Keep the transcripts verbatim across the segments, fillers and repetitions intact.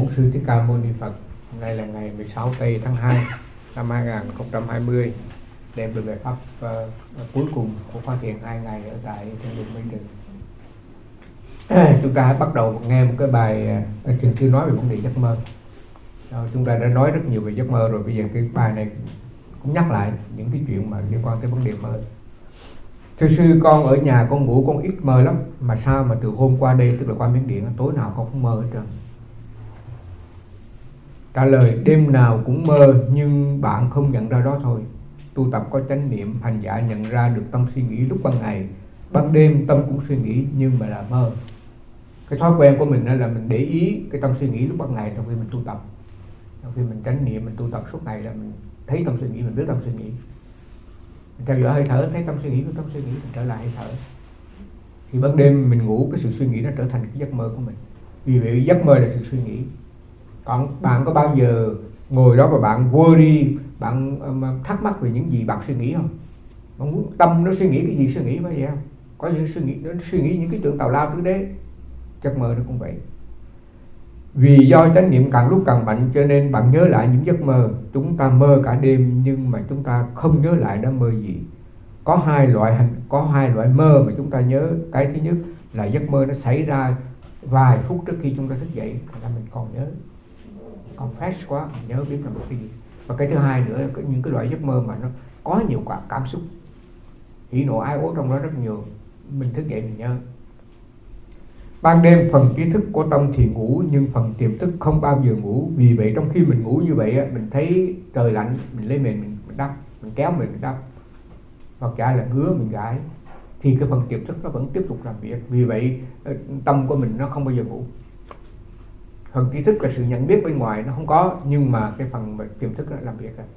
Bổn Sư Thích Ca Mâu Ni Phật. Hôm nay là ngày mười sáu tây tháng hai năm hai nghìn không trăm hai mươi, đem về bài pháp uh, cuối cùng của khóa thiền hai ngày ở tại Thiên Đường Minh Đường. Chúng ta hãy bắt đầu nghe một cái bài uh, Thiền Sư nói về vấn đề giấc mơ. Uh, chúng ta đã nói rất nhiều về giấc mơ rồi, bây giờ cái bài này cũng nhắc lại những cái chuyện mà liên quan tới vấn đề mơ. Thưa sư, con ở nhà con ngủ con ít mơ lắm, mà sao mà từ hôm qua đây, tức là qua Miến Điện, tối nào con cũng mơ hết trơn. Trả lời: đêm nào cũng mơ, nhưng bạn không nhận ra đó thôi. Tu tập có chánh niệm, hành giả nhận ra được tâm suy nghĩ lúc ban ngày, ban đêm tâm cũng suy nghĩ nhưng mà là mơ. Cái thói quen của mình là mình để ý cái tâm suy nghĩ lúc ban ngày, trong khi mình tu tập, trong khi mình chánh niệm, mình tu tập suốt ngày là mình thấy tâm suy nghĩ, mình biết tâm suy nghĩ, mình theo dõi hơi thở, thấy tâm suy nghĩ, tâm suy nghĩ, mình trở lại hơi thở. Thì ban đêm mình ngủ, cái sự suy nghĩ nó trở thành cái giấc mơ của mình. Vì vậy giấc mơ là sự suy nghĩ. Còn bạn có bao giờ ngồi đó và bạn worry, bạn um, thắc mắc về những gì bạn suy nghĩ không? Bạn muốn tâm nó suy nghĩ cái gì suy nghĩ phải vậy không? Có những suy nghĩ nó suy nghĩ những cái chuyện tào lao tứ đế. Giấc mơ nó cũng vậy. Vì do chánh niệm càng lúc càng mạnh cho nên bạn nhớ lại những giấc mơ. Chúng ta mơ cả đêm nhưng mà chúng ta không nhớ lại đã mơ gì. Có hai loại hành, có hai loại mơ mà chúng ta nhớ. Cái thứ nhất là giấc mơ nó xảy ra vài phút trước khi chúng ta thức dậy, là mình còn nhớ, còn fresh quá, mình nhớ biết là một cái gì. Và cái thứ hai nữa là những cái loại giấc mơ mà nó có nhiều cảm, cảm xúc, hỉ nộ ái ố trong đó rất nhiều, mình thức dậy mình nhớ. Ban đêm phần trí thức của tâm thì ngủ, nhưng phần tiềm thức không bao giờ ngủ. Vì vậy trong khi mình ngủ như vậy, mình thấy trời lạnh, mình lấy mền mình, mình đắp, mình kéo mền mình đắp, hoặc chả là ngứa mình gãi, thì cái phần tiềm thức nó vẫn tiếp tục làm việc. Vì vậy tâm của mình nó không bao giờ ngủ. Phần trí thức là sự nhận biết bên ngoài nó không có, nhưng mà cái phần tiềm thức nó làm việc.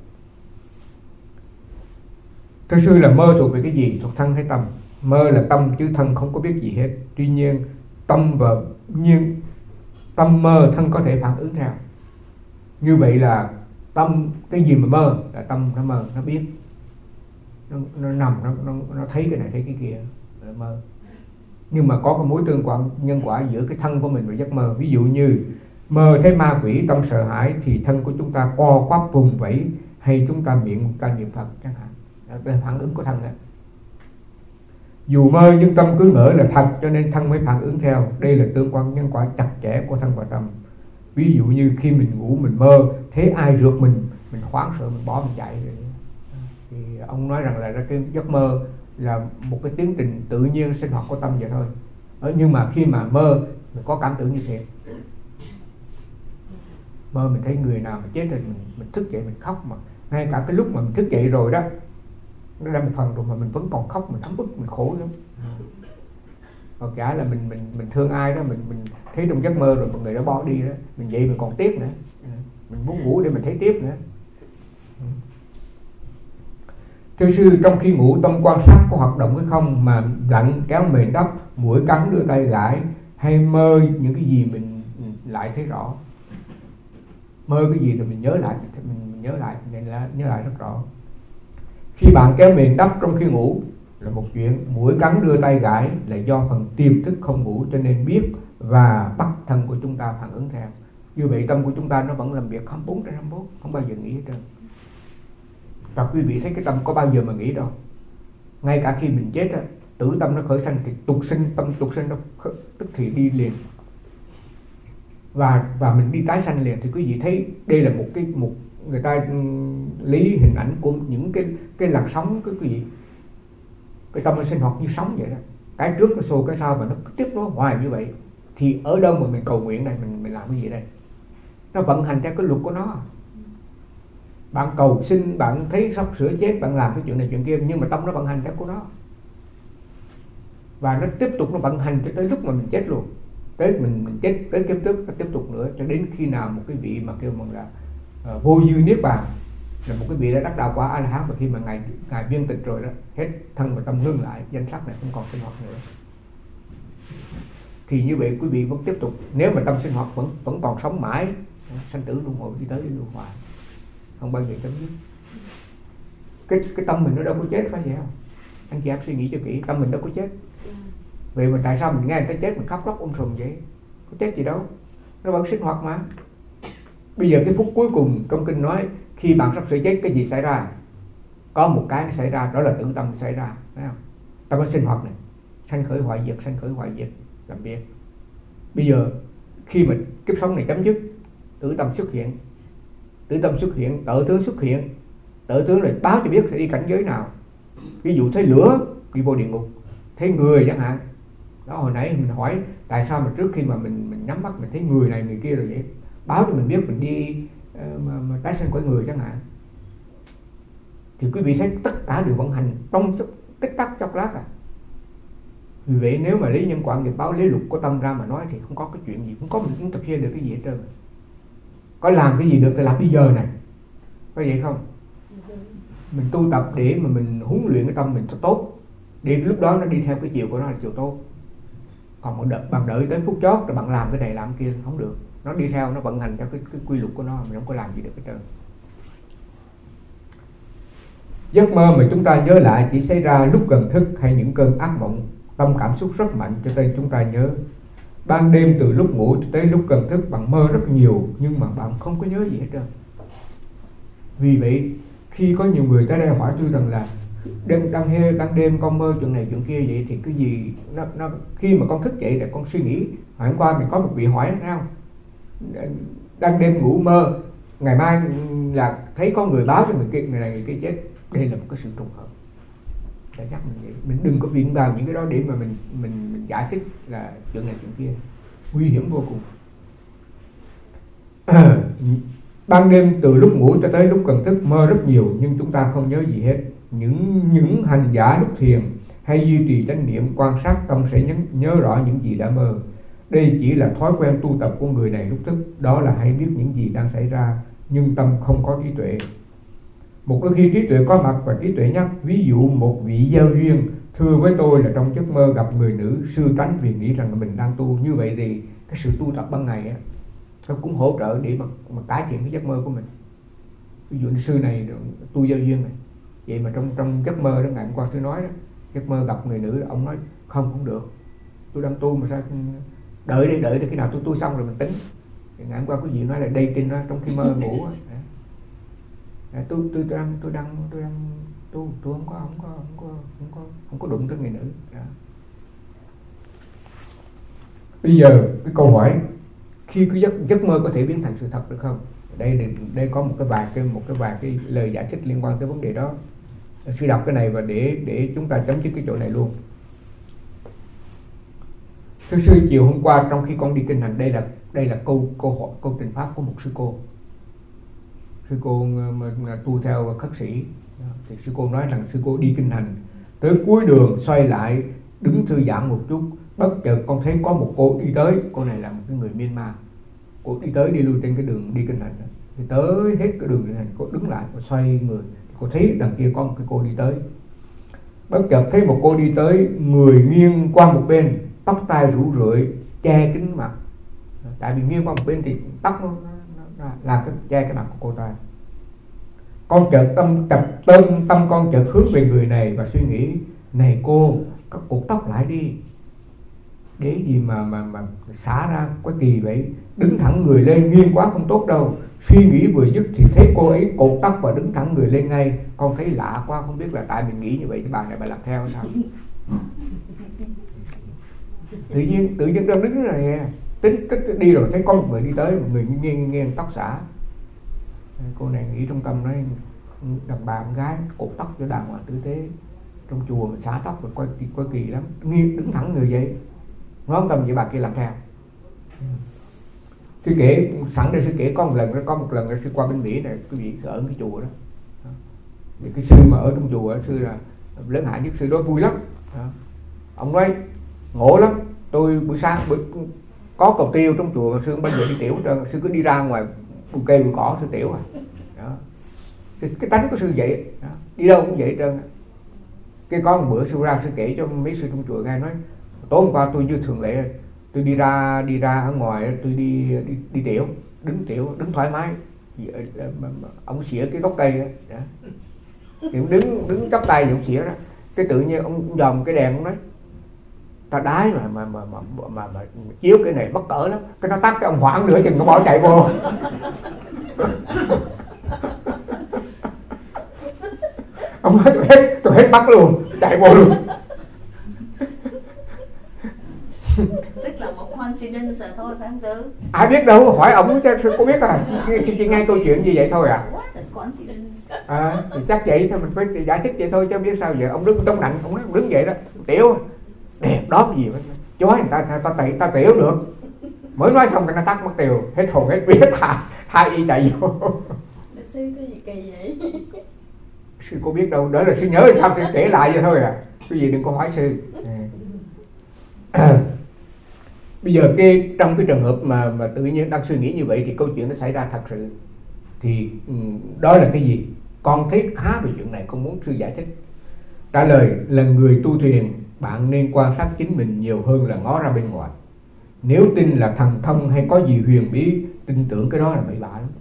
Thưa sư, là mơ thuộc về cái gì, thuộc thân hay tâm? Mơ là tâm chứ thân không có biết gì hết. Tuy nhiên tâm và nhiên tâm mơ thân có thể phản ứng theo. Như vậy là tâm, cái gì mà mơ là tâm nó mơ, nó biết, nó, nó nằm, nó, nó, nó thấy cái này thấy cái kia là mơ. Nhưng mà có cái mối tương quan nhân quả giữa cái thân của mình và giấc mơ. Ví dụ như mơ thấy ma quỷ, tâm sợ hãi thì thân của chúng ta co quắp vùng vẫy, hay chúng ta miệng ca niệm Phật chẳng hạn. Đó là phản ứng của thân đó. Dù mơ nhưng tâm cứ ngỡ là thật, cho nên thân mới phản ứng theo. Đây là tương quan nhân quả chặt chẽ của thân và tâm. Ví dụ như khi mình ngủ mình mơ thấy ai rượt mình, mình hoảng sợ, mình bỏ mình chạy. Thì ông nói rằng là cái giấc mơ là một cái tiến trình tự nhiên sinh hoạt của tâm vậy thôi. Nhưng mà khi mà mơ mình có cảm tưởng như thế, mơ mình thấy người nào mà chết rồi, mình, mình thức dậy mình khóc, mà ngay cả cái lúc mà mình thức dậy rồi đó, nó ra một phần rồi mà mình vẫn còn khóc, mình ấm ức, mình khổ lắm. Hoặc cả là mình mình mình thương ai đó, mình mình thấy trong giấc mơ rồi một người đã bỏ đi đó, mình dậy mình còn tiếc nữa, mình muốn ngủ để mình thấy tiếp nữa. Thưa sư, trong khi ngủ tâm quan sát có hoạt động hay không, mà lạnh kéo mền đắp, mũi cắn đưa tay gãi, hay mơ những cái gì mình, mình lại thấy rõ. Mơ cái gì rồi mình nhớ lại, mình, mình nhớ lại, mình nhớ lại rất rõ. Khi bạn kéo mền đắp trong khi ngủ là một chuyện, mũi cắn đưa tay gãi là do phần tiềm thức không ngủ cho nên biết và bắt thân của chúng ta phản ứng theo. Như vậy tâm của chúng ta nó vẫn làm việc hai mươi bốn trên hai mươi bốn, không bao giờ nghỉ hết trơn. Và quý vị thấy cái tâm có bao giờ mà nghỉ đâu. Ngay cả khi mình chết, tử tâm nó khởi sanh thì tục sinh, tâm tục sinh nó tức thì đi liền. Và và mình đi tái sanh liền. Thì quý vị thấy đây là một cái một người ta lý hình ảnh của những cái cái làn sóng, cái quý vị, cái tâm nó sinh hoạt như sóng vậy đó, cái trước cái sau cái sau và nó cứ tiếp nối hoài như vậy. Thì ở đâu mà mình cầu nguyện đây, mình mình làm cái gì đây? Nó vận hành theo cái luật của nó. Bạn cầu xin, bạn thấy sắp sửa chết, bạn làm cái chuyện này chuyện kia, nhưng mà tâm nó vận hành theo của nó, và nó tiếp tục nó vận hành cho tới lúc mà mình chết luôn. Tới mình mình chết tới kiếp trước nó tiếp tục nữa, cho đến khi nào một cái vị mà kêu bằng là uh, vô dư niết bàn, là một cái vị đã đắc đạo quả A La Hán, và khi mà ngài ngài viên tịch rồi đó, hết thân và tâm ngưng lại, danh sắc này không còn sinh hoạt nữa. Thì như vậy quý vị vẫn tiếp tục, nếu mà tâm sinh hoạt vẫn vẫn còn sống mãi, sanh tử luân hồi đi tới luân hồi, không bao giờ chấm dứt. Cái cái tâm mình nó đâu có chết, phải vậy không? Anh chị em suy nghĩ cho kỹ, tâm mình đâu có chết. Vậy mà tại sao mình nghe người ta chết mình khóc lóc um sùm vậy? Có chết gì đâu, nó vẫn sinh hoạt mà. Bây giờ cái phút cuối cùng trong kinh nói khi bạn sắp sửa chết cái gì xảy ra? Có một cái nó xảy ra, đó là tử tâm xảy ra, thấy không? Tâm nó sinh hoạt này, sanh khởi hoại diệt, sanh khởi hoại diệt, làm việc. Bây giờ khi mà kiếp sống này chấm dứt, tử tâm xuất hiện, tử tâm xuất hiện, tự tướng xuất hiện, tự tướng là báo cho biết sẽ đi cảnh giới nào. Ví dụ thấy lửa đi vô địa ngục, thấy người chẳng hạn. Đó, hồi nãy mình hỏi tại sao mà trước khi mà mình mình nhắm mắt mình thấy người này người kia rồi vậy, báo cho mình biết mình đi uh, mà, mà tái sinh cõi người chẳng hạn. Thì quý vị thấy tất cả đều vận hành trong tích tắc chốc lát à. Vì vậy nếu mà lấy nhân quả nghiệp báo, lấy luật của tâm ra mà nói thì không có cái chuyện gì, không có mình cũng tập hiện được cái gì hết trơn. Có làm cái gì được thì làm bây giờ này, có vậy không? Mình tu tập để mà mình huấn luyện cái tâm mình cho tốt, để lúc đó nó đi theo cái chiều của nó là chiều tốt. Còn một đợt bạn đợi tới phút chót rồi bạn làm cái này làm cái kia không được, nó đi theo, nó vận hành theo cái, cái quy luật của nó, mình không có làm gì được hết trơn. Giấc mơ mà chúng ta nhớ lại chỉ xảy ra lúc gần thức hay những cơn ác mộng, tâm cảm xúc rất mạnh cho nên chúng ta nhớ. Ban đêm từ lúc ngủ tới lúc gần thức bạn mơ rất nhiều nhưng mà bạn không có nhớ gì hết trơn. Vì vậy khi có nhiều người tới đây hỏi tôi rằng là đêm đang hê đang đêm con mơ chuyện này chuyện kia vậy thì cái gì nó nó khi mà con thức dậy là con suy nghĩ. Hôm qua mình có một vị hỏi thấy không, đang đêm ngủ mơ ngày mai là thấy có người báo cho người kia người này người kia chết. Đây là một cái sự trùng hợp. Để nhắc mình vậy, mình đừng có viện vào những cái đó để mà mình mình, mình giải thích là chuyện này chuyện kia, nguy hiểm vô cùng. Ban đêm từ lúc ngủ cho tới lúc cần thức mơ rất nhiều nhưng chúng ta không nhớ gì hết. Những những hành giả lúc thiền hay duy trì chánh niệm quan sát tâm sẽ nhớ, nhớ rõ những gì đã mơ. Đây chỉ là thói quen tu tập của người này lúc thức, đó là hay biết những gì đang xảy ra nhưng tâm không có trí tuệ. Một đôi khi trí tuệ có mặt và trí tuệ nhắc. Ví dụ một vị giao duyên thưa với tôi là trong giấc mơ gặp người nữ, sư tánh vì nghĩ rằng là mình đang tu. Như vậy thì cái sự tu tập ban ngày á, nó cũng hỗ trợ để mà, mà cải thiện cái giấc mơ của mình. Ví dụ như sư này tu giao duyên này, vậy mà trong trong giấc mơ đó ngày hôm qua sư nói đó, giấc mơ gặp người nữ, ông nói không không được, tôi đang tu mà sao đợi đi đợi đi khi nào tôi tu xong rồi mình tính. Thì ngày hôm qua có gì nói là đây tin đó trong khi mơ ngủ á. À, tôi tôi tôi đang tôi đang tôi đang tu tôi không có không có không có không có không có đụng tới người nữ. Đó. Bây giờ cái câu hỏi khi cái giấc giấc mơ có thể biến thành sự thật được không? Đây đây, đây có một cái vài cái một cái vài cái lời giải thích liên quan tới vấn đề đó. Sư đọc cái này và để để chúng ta chấm dứt cái chỗ này luôn. Thưa sư, chiều hôm qua trong khi con đi kinh hành, đây là đây là câu câu hỏi câu trình pháp của một sư cô. Sư cô mà, mà tu theo khất sĩ thì sư cô nói rằng sư cô đi kinh hành tới cuối đường xoay lại đứng thư giãn một chút, bất chợt con thấy có một cô đi tới. Cô này là một cái người Myanmar, cô đi tới đi lui trên cái đường đi kinh hành đó. Thì tới hết cái đường đi kinh hành cô đứng lại và xoay người, cô thấy đằng kia có một cái cô đi tới. Bất chợt thấy một cô đi tới, người nghiêng qua một bên, tóc tai rủ rượi che kín mặt. Tại vì nghiêng qua một bên thì tóc nó làm cái che cái mặt của cô ta. Con chợt tâm tập tâm tâm con chợt hướng về người này và suy nghĩ, này cô, cắt cột tóc lại đi, để gì mà mà mà xả ra quá kỳ vậy, đứng thẳng người lên, nghiêng quá không tốt đâu. Suy nghĩ vừa dứt thì thấy cô ấy cột tóc và đứng thẳng người lên ngay. Con thấy lạ quá, không biết là tại mình nghĩ như vậy thì bà này bà làm theo sao. Tự nhiên tự nhiên đang đứng này tính tích đi rồi thấy có một người đi tới, một người nghiêng nghiêng, nghiêng tóc xả. Cô này nghĩ trong tâm nói đàn bà con gái cột tóc cho đàng hoàng tử tế, trong chùa mình xả tóc rồi coi coi kỳ lắm, nghiêng đứng thẳng người vậy. Nói tâm vậy bà kia làm theo. Sư kể sẵn đây sư kể có một lần có một lần sư qua bên Mỹ này, quý vị ở cái chùa đó. Thì cái sư mà ở trong chùa sư là lớn hạ nhất, sư đó vui lắm. Đó. Ông nói ngộ lắm, tôi buổi sáng buổi có cầu tiêu trong chùa mà sư không bao giờ đi tiểu hết trơn, sư cứ đi ra ngoài bụi cây bụi cỏ sư tiểu à. Đó. Cái, cái tánh của sư vậy, đó. Đi đâu cũng vậy hết trơn. Cái có một bữa sư ra sư kể cho mấy sư trong chùa nghe, nói tối hôm qua tôi như thường lệ, tôi đi ra đi ra ở ngoài tôi đi đi, đi tiểu, đứng tiểu đứng thoải mái. Ông xỉa cái gốc cây đó, đó. Thì ông đứng đứng chắp tay thì ông xỉa đó, cái tự nhiên ông dòm cái đèn ông nói ta đái mà mà mà mà, mà, mà, mà chiếu cái này bất cỡ lắm, cái nó tắt cái ông hoảng nữa chừng nó bỏ chạy vô. Ông nói tôi hết, tôi hết bắt luôn, chạy vô luôn. Tức là một coincidence là thôi phải không Sư? Ai biết đâu, hỏi ông chứ có biết à. Chỉ, chỉ nghe câu chuyện như vậy thôi à. À, thì chắc vậy thôi, mình phải giải thích vậy thôi chứ không biết sao vậy. Ông đứng đông nặng, ông, ông đứng vậy đó, tiểu đẹp đó gì vậy? Chói người ta, ta, ta, ta tiểu được. Mới nói xong cái nó tắt mất tiêu, hết hồn hết vía, thả, thả y chạy vô. Sư sao gì kỳ vậy? Sư có biết đâu, đó là sư nhớ sao sư kể lại vậy thôi à. Cái gì đừng có hỏi sư. À, bây giờ cái trong cái trường hợp mà mà tự nhiên đang suy nghĩ như vậy thì câu chuyện nó xảy ra thật sự thì um, đó là cái gì? Con thấy khá về chuyện này, không muốn sư giải thích. Trả lời là người tu thiền, bạn nên quan sát chính mình nhiều hơn là ngó ra bên ngoài. Nếu tin là thần thông hay có gì huyền bí, tin tưởng cái đó là bậy bạ lắm.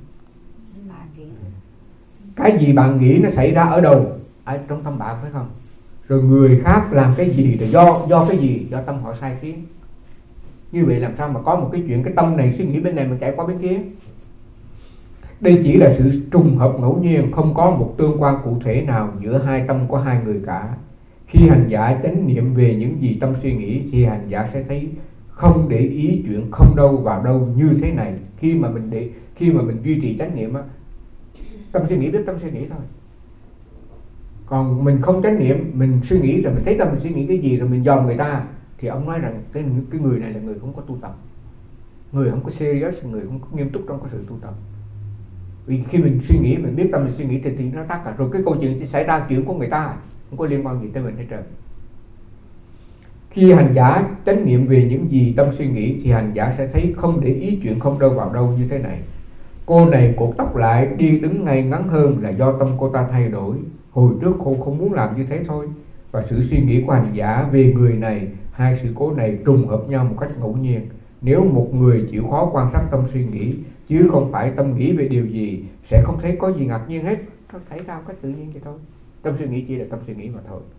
Cái gì bạn nghĩ nó xảy ra ở đâu? Ở trong tâm bạn phải không? Rồi người khác làm cái gì là do do cái gì? Do tâm họ sai khiến. Như vậy làm sao mà có một cái chuyện cái tâm này suy nghĩ bên này mà chạy qua bên kia? Đây chỉ là sự trùng hợp ngẫu nhiên, không có một tương quan cụ thể nào giữa hai tâm của hai người cả. Khi hành giả chánh niệm về những gì tâm suy nghĩ thì hành giả sẽ thấy không để ý chuyện không đâu vào đâu như thế này. Khi mà mình để khi mà mình duy trì chánh niệm á, tâm suy nghĩ biết tâm suy nghĩ thôi. Còn mình không chánh niệm, mình suy nghĩ rồi mình thấy tâm mình suy nghĩ cái gì rồi mình dòm người ta, thì ông nói rằng cái cái người này là người không có tu tập, người không có serious, người không có nghiêm túc trong cái sự tu tập. Vì khi mình suy nghĩ, mình biết tâm mình suy nghĩ thì, thì nó tắt cả. Rồi cái câu chuyện sẽ xảy ra chuyện của người ta, không có liên quan gì tới mình hết trơn. Khi hành giả chánh niệm về những gì tâm suy nghĩ thì hành giả sẽ thấy không để ý chuyện không đâu vào đâu như thế này. Cô này cột tóc lại, đi đứng ngay ngắn hơn là do tâm cô ta thay đổi. Hồi trước cô không muốn làm như thế thôi. Và sự suy nghĩ của hành giả về người này, hai sự cố này trùng hợp nhau một cách ngẫu nhiên. Nếu một người chịu khó quan sát tâm suy nghĩ, chứ không phải tâm nghĩ về điều gì, sẽ không thấy có gì ngạc nhiên hết. Nó xảy ra một cách tự nhiên vậy thôi. Tâm suy nghĩ chỉ là tâm suy nghĩ mà thôi.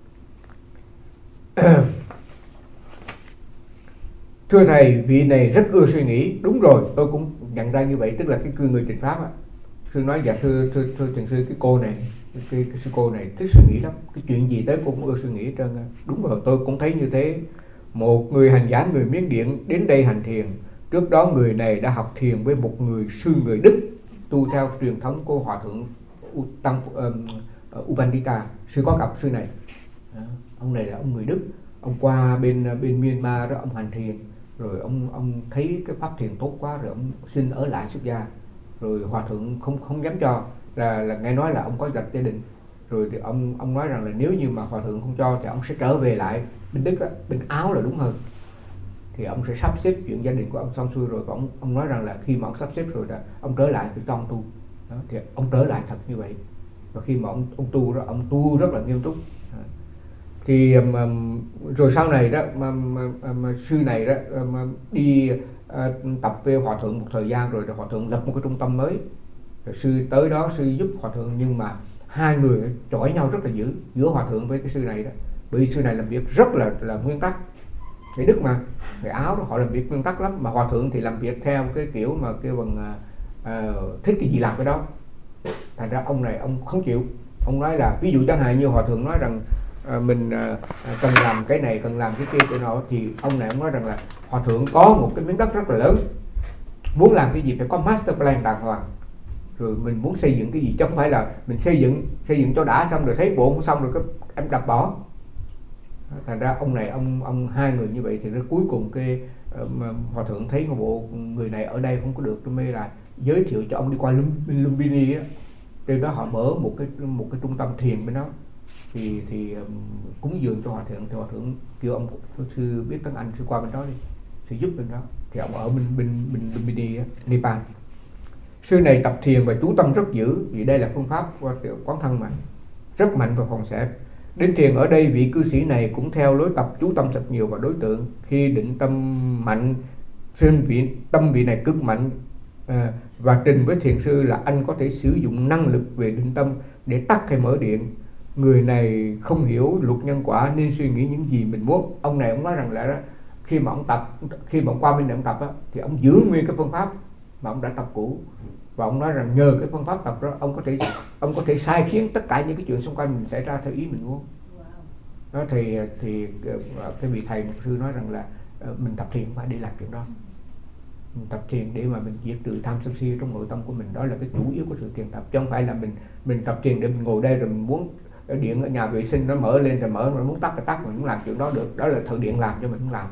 Thưa Thầy, vị này rất ưa suy nghĩ. Đúng rồi, tôi cũng nhận ra như vậy. Tức là cái người trình pháp á. Sư nói dạ thưa, thưa, thưa thiền sư, cái cô này, cái, cái, cái sư cô này thích suy nghĩ lắm. Cái chuyện gì tới cô cũng ưa suy nghĩ hết trơn. Đúng rồi, tôi cũng thấy như thế. Một người hành giả người Miến Điện đến đây hành thiền. Trước đó người này đã học thiền với một người sư người Đức, tu theo truyền thống của Hòa Thượng Tăng um, U Pandita. Sư có gặp sư này. Đó, ông này là ông người Đức. Ông qua bên bên Myanmar đó, ông hành thiền. Rồi ông ông thấy cái pháp thiền tốt quá, rồi ông xin ở lại xuất gia. Rồi Hòa Thượng không không dám cho, là là nghe nói là ông có lập gia đình. Rồi thì ông ông nói rằng là nếu như mà Hòa Thượng không cho thì ông sẽ trở về lại bên Đức á, bên Áo là đúng hơn. Thì ông sẽ sắp xếp chuyện gia đình của ông xong xuôi rồi. Và ông ông nói rằng là khi mà ông sắp xếp rồi đó, ông trở lại thì cho ông tu. Đó, thì ông trở lại thật như vậy. Và khi mà ông ông tu đó, ông tu rất là nghiêm túc. Thì mà, rồi sau này đó mà, mà, mà, mà sư này đó mà đi uh, tập với Hòa Thượng một thời gian rồi, rồi Hòa Thượng lập một cái trung tâm mới. Rồi sư tới đó sư giúp Hòa Thượng, nhưng mà hai người chọi nhau rất là dữ giữa Hòa Thượng với cái sư này đó. Bởi vì sư này làm việc rất là là nguyên tắc. Người Đức mà, người Áo đó, họ làm việc nguyên tắc lắm. Mà Hòa Thượng thì làm việc theo cái kiểu mà kêu bằng uh, thích cái gì làm cái đó. Thành ra ông này ông không chịu. Ông nói là ví dụ chẳng hạn như Hòa Thượng nói rằng uh, mình uh, cần làm cái này, cần làm cái kia cái nọ, thì ông này ông nói rằng là Hòa Thượng có một cái miếng đất rất là lớn, muốn làm cái gì phải có master plan đàng hoàng. Rồi mình muốn xây dựng cái gì chứ không phải là mình xây dựng xây dựng cho đã xong rồi thấy bộ không xong rồi cái em đập bỏ. Thành ra ông này ông ông hai người như vậy thì nó cuối cùng cái um, Hòa Thượng thấy một bộ người này ở đây không có được, tôi mới là giới thiệu cho ông đi qua Lumbini á. Trên đó họ mở một cái một cái trung tâm thiền bên đó. Thì thì um, cúng dường cho Hòa Thượng, thì Hòa Thượng kêu ông sư biết tiếng Anh, sư qua bên đó đi, sư giúp bên đó. Thì ông ở bên bên bên Lumbini á, Nepal. Sư này tập thiền và chú tâm rất dữ, vì đây là phương pháp quán thân mà, rất mạnh và phòng xẹp. Đến thiền ở đây, vị cư sĩ này cũng theo lối tập chú tâm thật nhiều vào đối tượng. Khi định tâm mạnh, trên vị tâm vị này cực mạnh, à, và trình với thiền sư là anh có thể sử dụng năng lực về định tâm để tắt hay mở điện. Người này không hiểu luật nhân quả nên suy nghĩ những gì mình muốn. Ông này ông nói rằng là đó, khi mà ông tập, khi mà ông qua bên này ông tập á, thì ông giữ nguyên cái phương pháp mà ông đã tập cũ. Và ông nói rằng nhờ cái phương pháp tập đó, ông có thể ông có thể sai khiến tất cả những cái chuyện xung quanh mình xảy ra theo ý mình muốn. Đó thì thì cái vị thầy mục sư nói rằng là mình tập thiền không phải để làm chuyện đó. Mình tập thiền để mà mình diệt trừ tham sân si trong nội tâm của mình, đó là cái chủ yếu của sự thiền tập, chứ không phải là mình mình tập thiền để mình ngồi đây rồi mình muốn điện ở nhà vệ sinh nó mở lên rồi mở, mình muốn tắt thì tắt, mình không làm chuyện đó được, đó là thợ điện làm cho mình không làm.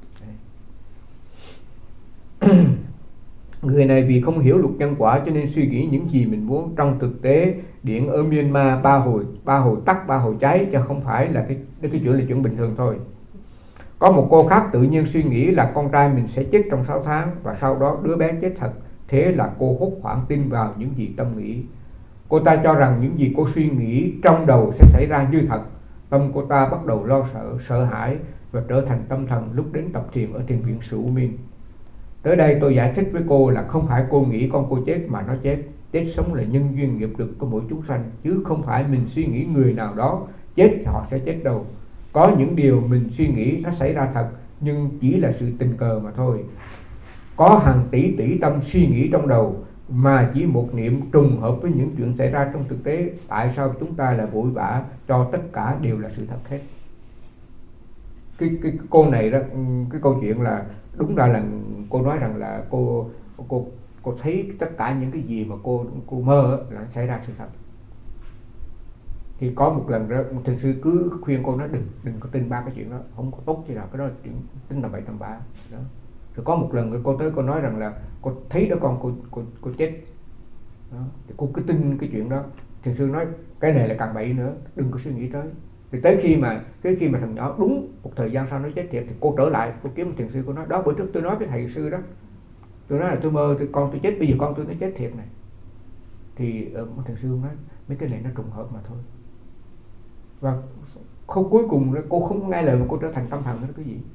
Người này vì không hiểu luật nhân quả cho nên suy nghĩ những gì mình muốn. Trong thực tế điện ở Myanmar ba hồi ba hồi tắt ba hồi cháy, chứ không phải là cái cái chuyện là chuyện bình thường thôi. Có một cô khác tự nhiên suy nghĩ là con trai mình sẽ chết trong sáu tháng và sau đó đứa bé chết thật. Thế là cô hốt hoảng tin vào những gì tâm nghĩ. Cô ta cho rằng những gì cô suy nghĩ trong đầu sẽ xảy ra như thật. Tâm cô ta bắt đầu lo sợ, sợ hãi và trở thành tâm thần lúc đến tập thiền ở thiền viện Sự Minh. Tới đây tôi giải thích với cô là không phải cô nghĩ con cô chết mà nó chết. Chết sống là nhân duyên nghiệp lực của mỗi chúng sanh, chứ không phải mình suy nghĩ người nào đó chết thì họ sẽ chết đâu. Có những điều mình suy nghĩ nó xảy ra thật, nhưng chỉ là sự tình cờ mà thôi. Có hàng tỷ tỷ tâm suy nghĩ trong đầu mà chỉ một niệm trùng hợp với những chuyện xảy ra trong thực tế. Tại sao chúng ta lại vội vã cho tất cả đều là sự thật hết? Cái, cái, cái cô này đó, cái câu chuyện là đúng ra là cô nói rằng là cô cô cô thấy tất cả những cái gì mà cô cô mơ là xảy ra sự thật. Thì có một lần đó thiền sư cứ khuyên cô nói đừng đừng có tin ba cái chuyện đó, không có tốt gì nào, cái đó là chuyện tin là bậy tầm bạ đó. Rồi có một lần cô tới cô nói rằng là cô thấy đứa con cô cô cô chết đó. Thì cô cứ tin cái chuyện đó. Thiền sư nói cái này là càng bậy nữa, đừng có suy nghĩ tới. Thì tới khi mà tới khi mà thằng nhỏ đúng một thời gian sau nó chết thiệt thì cô trở lại, cô kiếm một thiền sư, cô nói đó bữa trước tôi nói với thầy sư đó, tôi nói là tôi mơ tôi, con tôi chết, bây giờ con tôi nó chết thiệt này. Thì uh, một thiền sư nói mấy cái này nó trùng hợp mà thôi. Và không, cuối cùng cô không nghe lời mà cô trở thành tâm thần đó cái gì.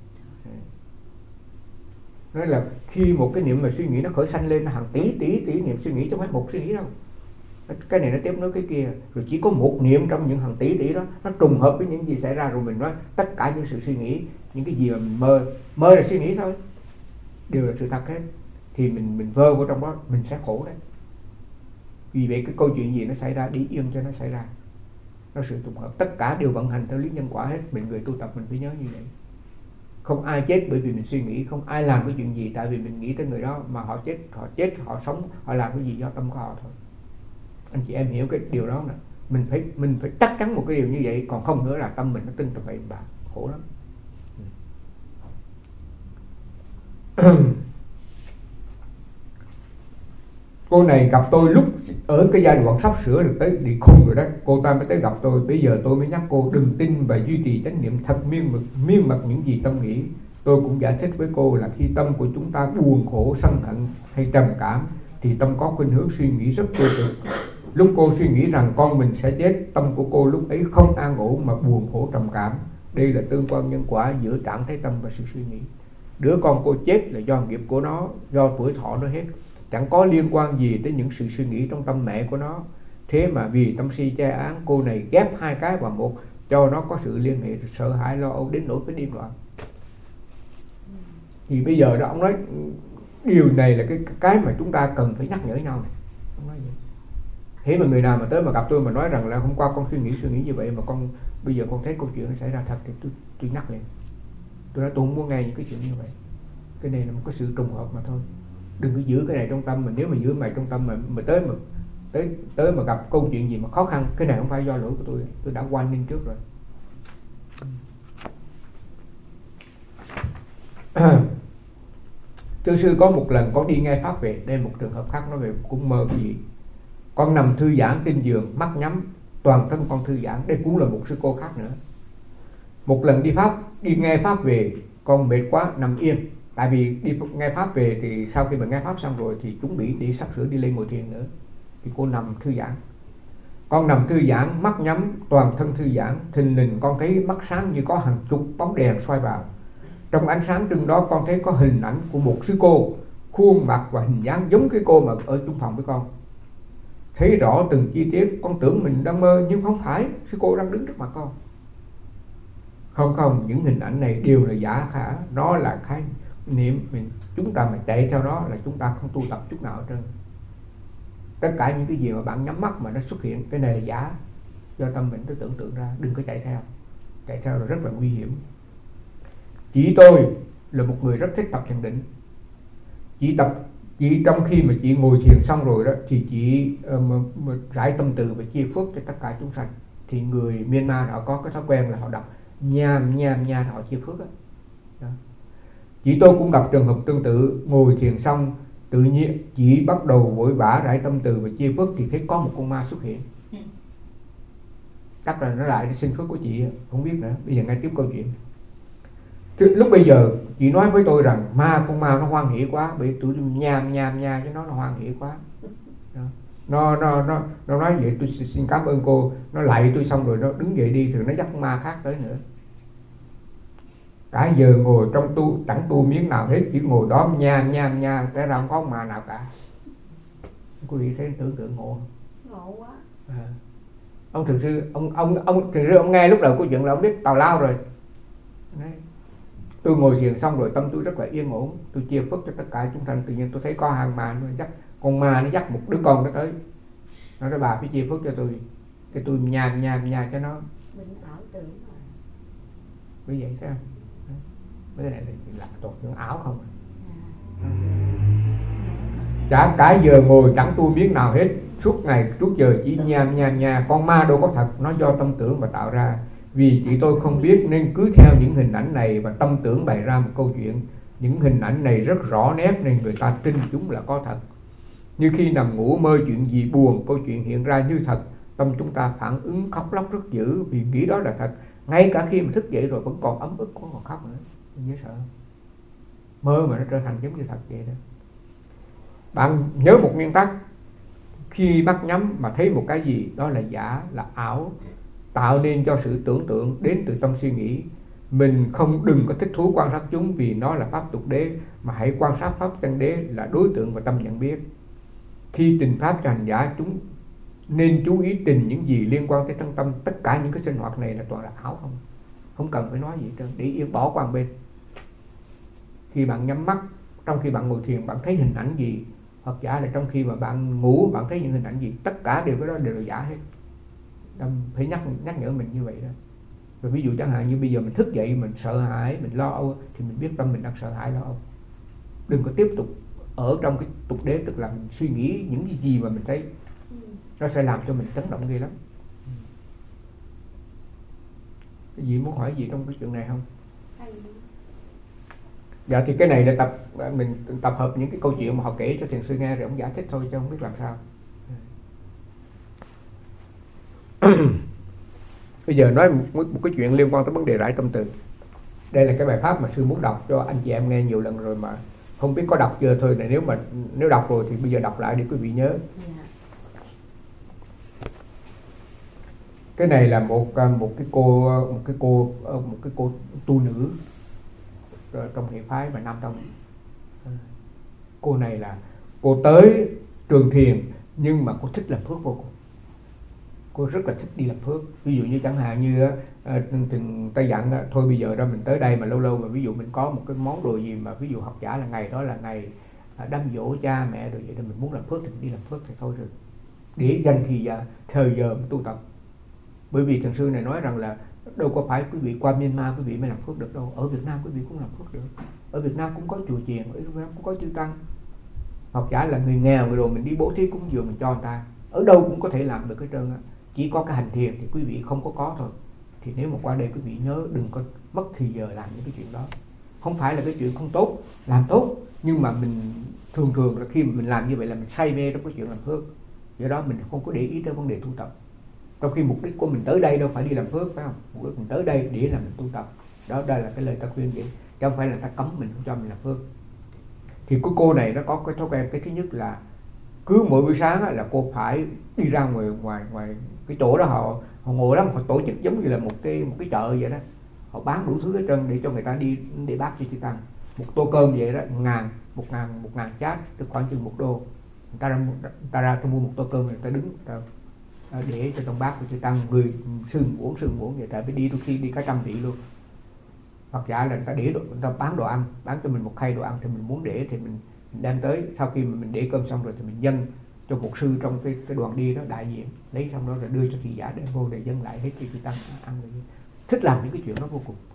Nói là khi một cái niệm mà suy nghĩ nó khởi sanh lên hàng tỷ tỷ tỷ niệm suy nghĩ, chứ không phải một suy nghĩ đâu. Cái này nó tiếp nối cái kia, rồi chỉ có một niệm trong những hàng tỷ tỷ đó nó trùng hợp với những gì xảy ra, rồi mình nói tất cả những sự suy nghĩ, những cái gì mà mình mơ mơ là suy nghĩ thôi, đều là sự thật hết. Thì mình mình vơ vào trong đó mình sẽ khổ đấy. Vì vậy cái câu chuyện gì nó xảy ra đi yên cho nó xảy ra, nó sự trùng hợp, tất cả đều vận hành theo lý nhân quả hết. Mình người tu tập mình phải nhớ như vậy. Không ai chết bởi vì mình suy nghĩ, không ai làm cái chuyện gì tại vì mình nghĩ tới người đó mà họ chết, họ chết, họ sống, họ làm cái gì do tâm của họ thôi. Anh chị em hiểu cái điều đó nè. Mình phải mình phải chắc chắn một cái điều như vậy, còn không nữa là tâm mình nó tin tập bậy bạ, khổ lắm. Cô này gặp tôi lúc ở cái giai đoạn sắp sửa được tới đi khùng rồi đó, cô ta mới tới gặp tôi. Bây giờ tôi mới nhắc cô đừng tin và duy trì chánh niệm thật miên mật, miên mật những gì tâm nghĩ. Tôi cũng giải thích với cô là khi tâm của chúng ta buồn khổ, sân hận hay trầm cảm thì tâm có khuynh hướng suy nghĩ rất tiêu cực. Lúc cô suy nghĩ rằng con mình sẽ chết, tâm của cô lúc ấy không an ổn mà buồn khổ trầm cảm. Đây là tương quan nhân quả giữa trạng thái tâm và sự suy nghĩ. Đứa con cô chết là do nghiệp của nó, do tuổi thọ nó hết, chẳng có liên quan gì đến những sự suy nghĩ trong tâm mẹ của nó. Thế mà vì tâm si che án, cô này ghép hai cái vào một, cho nó có sự liên hệ sợ hãi lo âu đến nỗi phải điên loạn. Thì bây giờ đó ông nói điều này là cái cái mà chúng ta cần phải nhắc nhở nhau này. Ông nói vậy. Thế mà người nào mà tới mà gặp tôi mà nói rằng là hôm qua con suy nghĩ suy nghĩ như vậy mà con bây giờ con thấy câu chuyện nó xảy ra thật thì tôi tôi nhắc liền. Tôi nói tôi không muốn nghe những cái chuyện như vậy. Cái này là một cái sự trùng hợp mà thôi. Đừng có giữ cái này trong tâm. Mà nếu mà giữ mày trong tâm mà, mà tới mà tới tới mà gặp câu chuyện gì mà khó khăn, cái này không phải do lỗi của tôi, tôi đã quan ninh trước rồi. Thưa sư, có một lần con đi nghe pháp về, đây một trường hợp khác nói về cũng mơ cái gì. Con nằm thư giãn trên giường, mắt nhắm, toàn thân con thư giãn. Đây cũng là một sư cô khác nữa. Một lần đi pháp, đi nghe pháp về, con mệt quá nằm yên. Tại vì đi nghe pháp về thì sau khi mà nghe pháp xong rồi thì chuẩn bị đi sắp sửa đi lên ngồi thiền nữa. Thì cô nằm thư giãn. Con nằm thư giãn, mắt nhắm, toàn thân thư giãn. Thình lình con thấy mắt sáng như có hàng chục bóng đèn soi vào. Trong ánh sáng trưng đó con thấy có hình ảnh của một sư cô, khuôn mặt và hình dáng giống cái cô mà ở chung phòng với con. Thấy rõ từng chi tiết, con tưởng mình đang mơ nhưng không phải, sư cô đang đứng trước mặt con. Không không, những hình ảnh này đều là giả khả, nó là khái niệm. Mình, chúng ta mà chạy theo đó là chúng ta không tu tập chút nào hết trơn. tất cả những cái gì mà bạn nhắm mắt mà nó xuất hiện, cái này là giả, do tâm mình nó tưởng tượng ra. Đừng có chạy theo, chạy theo là rất là nguy hiểm. Chị tôi là một người rất thích tập thiền định. Chị tập, chị trong khi mà chị ngồi thiền xong rồi đó thì chị uh, rải tâm từ và chia phước cho tất cả chúng sanh. Thì người Myanmar họ có cái thói quen là họ đọc nham nham nha, họ chia phước đó. Đó. Chị tôi cũng gặp trường hợp tương tự, ngồi thiền xong tự nhiên chị bắt đầu vội vã rải tâm từ và chia phước thì thấy có một con ma xuất hiện. Chắc là nó lại để xin phước của chị, không biết nữa. Bây giờ nghe tiếp câu chuyện. Lúc bây giờ chị nói với tôi rằng ma con ma nó hoan hỷ quá, bị tụi nham nham nha cho nó nó hoan hỷ quá. Đó. Nó nó nó nó nói vậy tôi xin cảm ơn cô, nó lạy tôi xong rồi nó đứng dậy đi, thì nó dắt con ma khác tới nữa. Cả giờ ngồi trong tu chẳng tu miếng nào hết, chỉ ngồi đó nham nham nha, té ra không có ma nào cả. Quý vị thấy tưởng tượng ngộ ngộ quá. À. Ông thực sư ông ông ông thực sư ông nghe lúc đầu câu chuyện là ông biết tào lao rồi. Đấy. Tôi ngồi thiền xong rồi tâm tôi rất là yên ổn, tôi chia phước cho tất cả chúng sanh. Tự nhiên tôi thấy có hàng ma nó dắt con ma, nó dắt một đứa con nó tới, nó nói bà phải chia phước cho tôi, cái tôi nhàn nhàn nhàn cho nó. Mình ảo tưởng rồi. Bởi vậy thấy không? Cái này là toàn những ảo không à. Chả cả giờ ngồi chẳng tu miếng nào hết, suốt ngày suốt giờ chỉ nhàn nhàn nhàn, con ma đâu có thật, nó do tâm tưởng mà tạo ra. Vì chị tôi không biết nên cứ theo những hình ảnh này và tâm tưởng bày ra một câu chuyện. Những hình ảnh này rất rõ nét nên người ta tin chúng là có thật. Như khi nằm ngủ mơ chuyện gì buồn, câu chuyện hiện ra như thật, tâm chúng ta phản ứng khóc lóc rất dữ vì nghĩ đó là thật. Ngay cả khi mà thức dậy rồi vẫn còn ấm ức, còn khóc nữa. Dễ sợ. Mơ mà nó trở thành giống như thật vậy đó. Bạn nhớ một nguyên tắc, khi mắt nhắm mà thấy một cái gì đó là giả, là ảo, tạo nên cho sự tưởng tượng đến từ tâm suy nghĩ. Mình không đừng có thích thú quan sát chúng vì nó là pháp tục đế, mà hãy quan sát pháp chân đế là đối tượng và tâm nhận biết. Khi trình pháp cho hành giả, chúng nên chú ý trình những gì liên quan tới thân tâm. Tất cả những cái sinh hoạt này là toàn là ảo không, không cần phải nói gì hết, để yên bỏ qua một bên. Khi bạn nhắm mắt, trong khi bạn ngồi thiền bạn thấy hình ảnh gì, hoặc giả là trong khi mà bạn ngủ bạn thấy những hình ảnh gì, tất cả đều cái đó đều là giả hết. Tâm phải nhắc nhắc nhở mình như vậy đó. Rồi ví dụ chẳng hạn như bây giờ mình thức dậy mình sợ hãi, mình lo âu, thì mình biết tâm mình đang sợ hãi lo âu. Đừng có tiếp tục ở trong cái tục đế, tức là mình suy nghĩ những cái gì mà mình thấy, nó sẽ làm cho mình chấn động ghê lắm. Cái gì muốn hỏi gì trong cái chuyện này không? Dạ thì cái này là tập mình tập hợp những cái câu chuyện mà họ kể cho thiền sư nghe rồi ông giải thích thôi chứ không biết làm sao. Bây giờ nói một, một cái chuyện liên quan tới vấn đề rải tâm từ. Đây là cái bài pháp mà sư muốn đọc cho anh chị em nghe nhiều lần rồi mà không biết có đọc chưa thôi. Này nếu mà nếu đọc rồi thì bây giờ đọc lại để quý vị nhớ. Cái này là một một cái cô một cái cô một cái cô tu nữ trong hệ phái và Nam Tông. Cô này là cô tới trường thiền nhưng mà cô thích làm phước vô cùng. Cô rất là thích đi làm phước. Ví dụ như chẳng hạn như uh, ta dặn uh, thôi bây giờ đó mình tới đây mà lâu lâu mà ví dụ mình có một cái món đồ gì mà ví dụ học giả là ngày đó là ngày uh, đám dỗ cha mẹ rồi vậy đó, mình muốn làm phước thì mình đi làm phước thì thôi rồi, để dành thì giờ thời giờ mình tu tập. Bởi vì thiền sư này nói rằng là đâu có phải quý vị qua Myanmar quý vị mới làm phước được đâu, ở Việt Nam quý vị cũng làm phước được. Ở Việt Nam cũng có chùa chiền, ở Việt Nam cũng có chư tăng. Hoặc giả là người nghèo người đồ mình đi bố thí cúng dường mình cho người ta, ở đâu cũng có thể làm được cái trơn á. Chỉ có cái hành thiền thì quý vị không có có thôi. Thì nếu mà qua đây quý vị nhớ đừng có mất thì giờ làm những cái chuyện đó. Không phải là cái chuyện không tốt, làm tốt, nhưng mà mình thường thường là khi mà mình làm như vậy là mình say mê trong cái chuyện làm phước. Do đó mình không có để ý tới vấn đề tu tập. Trong khi mục đích của mình tới đây đâu phải đi làm phước, phải không? Mục đích mình tới đây để làm mình tu tập. Đó, đây là cái lời ta khuyên vậy. Chứ không phải là ta cấm mình không cho mình làm phước. Thì cái cô này nó có cái thói quen, cái thứ nhất là cứ mỗi buổi sáng là cô phải đi ra ngoài ngoài ngoài cái chỗ đó, họ họ ngồi đó, họ tổ chức giống như là một cái một cái chợ vậy đó, họ bán đủ thứ hết trơn để cho người ta đi để bác cho chư tăng. Một tô cơm vậy đó, một ngàn một ngàn một ngàn chát, tức khoảng chừng một đô. Người ta ra người ta ra tôi mua một tô cơm, người ta đứng người ta, để cho trong bát của chư tăng, người sương uống sương uống vậy, tại vì đi đôi khi đi cả trăm vị luôn. Hoặc giả là người ta để đồ, người ta bán đồ ăn, bán cho mình một khay đồ ăn thì mình muốn để thì mình đem tới, sau khi mà mình để cơm xong rồi thì mình dâng cho một sư trong cái, cái đoàn đi đó đại diện, lấy xong đó rồi đưa cho thị giả đem vô để dâng lại hết cho chư tăng ăn rồi. Thích làm những cái chuyện đó vô cùng.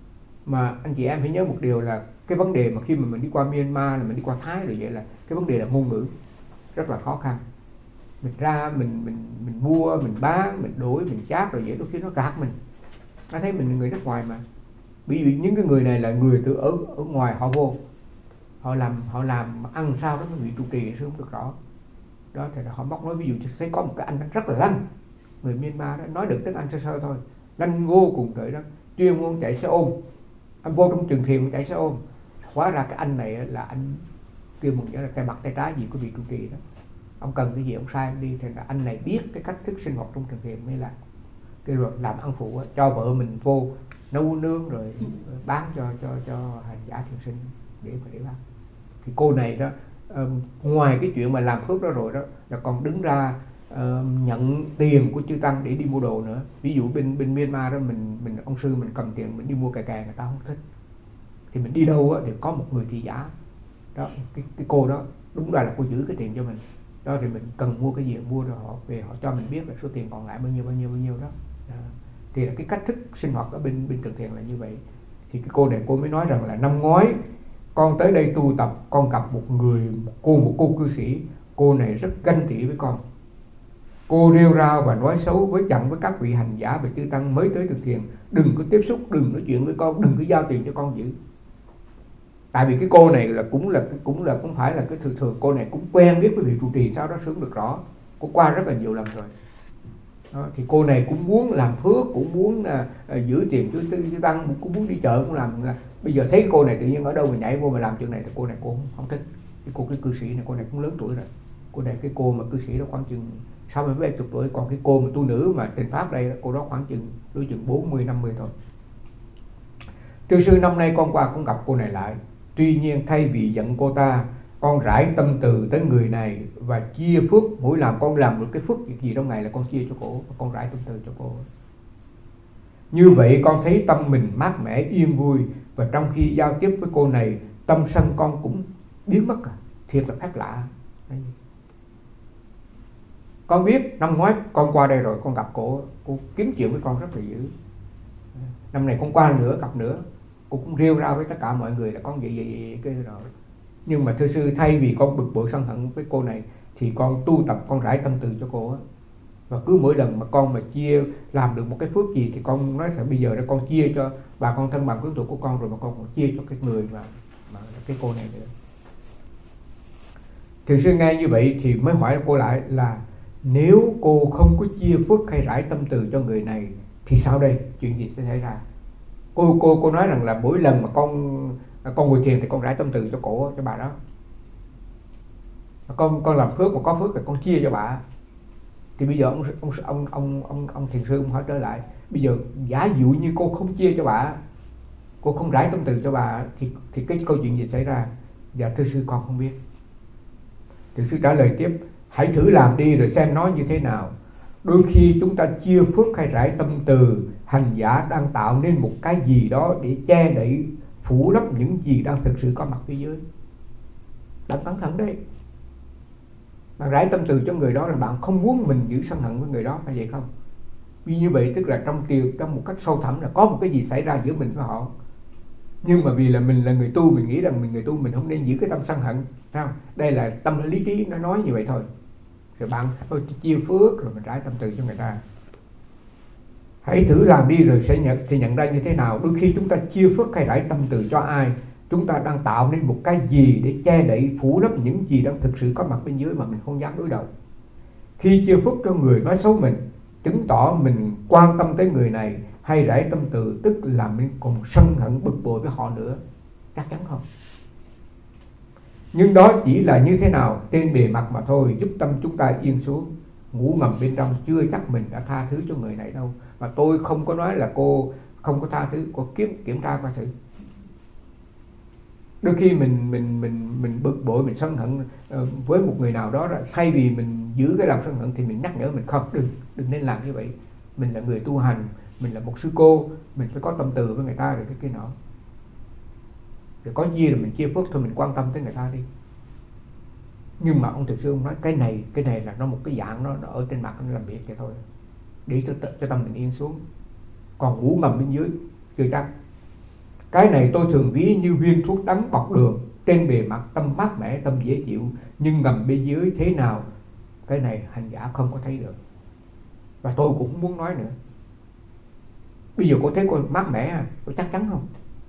Mà anh chị em phải nhớ một điều là cái vấn đề mà khi mà mình đi qua Myanmar là mình đi qua Thái rồi vậy là cái vấn đề là ngôn ngữ rất là khó khăn. Mình ra mình mình mình mua, mình bán, mình đổi, mình chát rồi vậy đôi khi nó gạt mình. Nó thấy mình là người nước ngoài mà. Ví dụ những cái người này là người từ ở ở ngoài họ vô, họ làm họ làm ăn sao đó mới bị trụ trì sư không được rõ. Đó thì họ móc nói, ví dụ thấy có một cái anh rất là lanh, người Myanmar đó, nói được tiếng Anh sơ sơ thôi, lanh vô cùng trời đó, chuyên môn chạy xe ôm. Anh vô trong trường thiền chạy xe ôm, hóa ra cái anh này là anh kêu mừng là tay mặt tay trái gì của vị trụ trì đó, ông cần cái gì ông sai ông đi. Thì là anh này biết cái cách thức sinh hoạt trong trường thiền mới là kêu rồi làm ăn phụ cho vợ mình vô nấu nướng rồi bán cho cho cho hành giả thiền sinh để mà để bán. Thì cô này đó um, ngoài cái chuyện mà làm phước đó rồi đó là còn đứng ra uh, nhận tiền của chư tăng để đi mua đồ nữa. Ví dụ bên bên Myanmar đó mình mình ông sư mình cầm tiền mình đi mua cà cà người ta không thích, thì mình đi đâu á thì có một người thị giả đó, cái, cái cô đó đúng ra là cô giữ cái tiền cho mình đó, thì mình cần mua cái gì mua rồi họ về họ cho mình biết là số tiền còn lại bao nhiêu bao nhiêu bao nhiêu đó. À, thì là cái cách thức sinh hoạt ở bên bên trường thiền là như vậy. Thì cái cô này cô mới nói rằng là năm ngoái con tới đây tu tập, con gặp một người một cô một cô cư sĩ, cô này rất ganh tị với con. Cô rêu rao và nói xấu với chặn với các vị hành giả và chư tăng mới tới trường thiền, đừng có tiếp xúc, đừng nói chuyện với con, đừng có giao tiền cho con giữ. Tại vì cái cô này là cũng là cũng là cũng phải là cái thường thường cô này cũng quen biết với vị trụ trì sao đó sướng được rõ, cô qua rất là nhiều lần rồi. Đó, thì cô này cũng muốn làm phước, cũng muốn uh, giữ tiền chư chư tăng, cũng muốn đi chợ cũng làm. Uh, bây giờ thấy cái cô này tự nhiên ở đâu mà nhảy vô mà làm chuyện này thì cô này cô không, không thích. Cái cô cái cư sĩ này, cô này cũng lớn tuổi rồi. Cô này cái cô mà cư sĩ đó khoảng chừng sáu mươi bảy chục tuổi, còn cái cô mà tu nữ mà trình pháp đây cô đó khoảng chừng đối chừng bốn mươi năm mươi thôi. Thưa sư, năm nay con qua cũng gặp cô này lại. Tuy nhiên thay vì giận cô ta, con rải tâm từ tới người này và chia phước. Mỗi làm con làm được cái phước gì trong ngày là con chia cho cô, và con rải tâm từ cho cô. Như vậy con thấy tâm mình mát mẻ yên vui, và trong khi giao tiếp với cô này, tâm sân con cũng biến mất. À, thiệt là phép lạ. Con biết năm ngoái con qua đây rồi, con gặp cô, cô kiếm chuyện với con rất là dữ. Năm này con qua nữa gặp nữa, cô cũng rêu rao với tất cả mọi người là con vậy vậy vậy cái rồi. Nhưng mà thưa sư, thay vì con bực bội sân hận với cô này thì con tu tập, con rải tâm từ cho cô á. Và cứ mỗi lần mà con mà chia làm được một cái phước gì thì con nói là bây giờ đó con chia cho bà con thân bằng quyến thuộc của con, rồi mà con còn chia cho cái người mà, mà cái cô này nữa. Thưa sư nghe như vậy thì mới hỏi cô lại là nếu cô không có chia phước hay rải tâm từ cho người này thì sao đây, chuyện gì sẽ xảy ra? Cô cô cô nói rằng là mỗi lần mà con con ngồi thiền thì con rải tâm từ cho cổ cho bà đó. Con con làm phước mà có phước thì con chia cho bà. Thì bây giờ ông ông ông ông ông, ông thiền sư ông hỏi trở lại, bây giờ giả dụ như cô không chia cho bà, cô không rải tâm từ cho bà thì thì cái câu chuyện gì xảy ra? Dạ thưa sư con không biết. Thiền sư trả lời tiếp, hãy thử làm đi rồi xem nó như thế nào. Đôi khi chúng ta chia phước hay rải tâm từ, hành giả đang tạo nên một cái gì đó để che đậy, phủ lấp những gì đang thực sự có mặt phía dưới. Bạn cẩn thận đấy. Bạn rải tâm từ cho người đó là bạn không muốn mình giữ sân hận với người đó, phải vậy không? Vì như vậy tức là trong tiêu trong một cách sâu thẳm là có một cái gì xảy ra giữa mình và họ. Nhưng mà vì là mình là người tu, mình nghĩ rằng mình người tu mình không nên giữ cái tâm sân hận, thấy không? Đây là tâm lý trí nó nói như vậy thôi. Rồi bạn thôi chia phước rồi mình rải tâm từ cho người ta. Hãy thử làm đi rồi sẽ nhận thì nhận ra như thế nào. Đôi khi chúng ta chia phước hay rải tâm từ cho ai, chúng ta đang tạo nên một cái gì để che đậy, phủ lấp những gì đang thực sự có mặt bên dưới mà mình không dám đối đầu. Khi chia phước cho người nói xấu mình, chứng tỏ mình quan tâm tới người này, hay rải tâm từ tức là mình còn sân hận bực bội với họ nữa. Chắc chắn không? Nhưng đó chỉ là như thế nào trên bề mặt mà thôi, giúp tâm chúng ta yên xuống. Ngủ ngầm bên trong chưa chắc mình đã tha thứ cho người này đâu. Mà tôi không có nói là cô không có tha thứ, cô kiểm kiểm tra qua thử. Đôi khi mình mình mình mình bực bội, mình sân hận uh, với một người nào đó, thay vì mình giữ cái lòng sân hận thì mình nhắc nhở mình không, đừng đừng nên làm như vậy. Mình là người tu hành, mình là một sư cô, mình phải có tâm từ với người ta rồi cái kia nọ. Rồi có gì rồi mình chia phước thôi, mình quan tâm tới người ta đi. Nhưng mà ông Thiền sư ông nói cái này cái này là nó một cái dạng nó, nó ở trên mặt nó làm việc vậy thôi, để cho, cho tâm mình yên xuống. Còn ngủ ngầm bên dưới chưa chắc. Cái này tôi thường ví như viên thuốc đắng bọc đường, trên bề mặt tâm mát mẻ, tâm dễ chịu, nhưng ngầm bên dưới thế nào, cái này hành giả không có thấy được. Và tôi cũng không muốn nói nữa. Bây giờ cô thấy cô mát mẻ à? Cô chắc chắn không?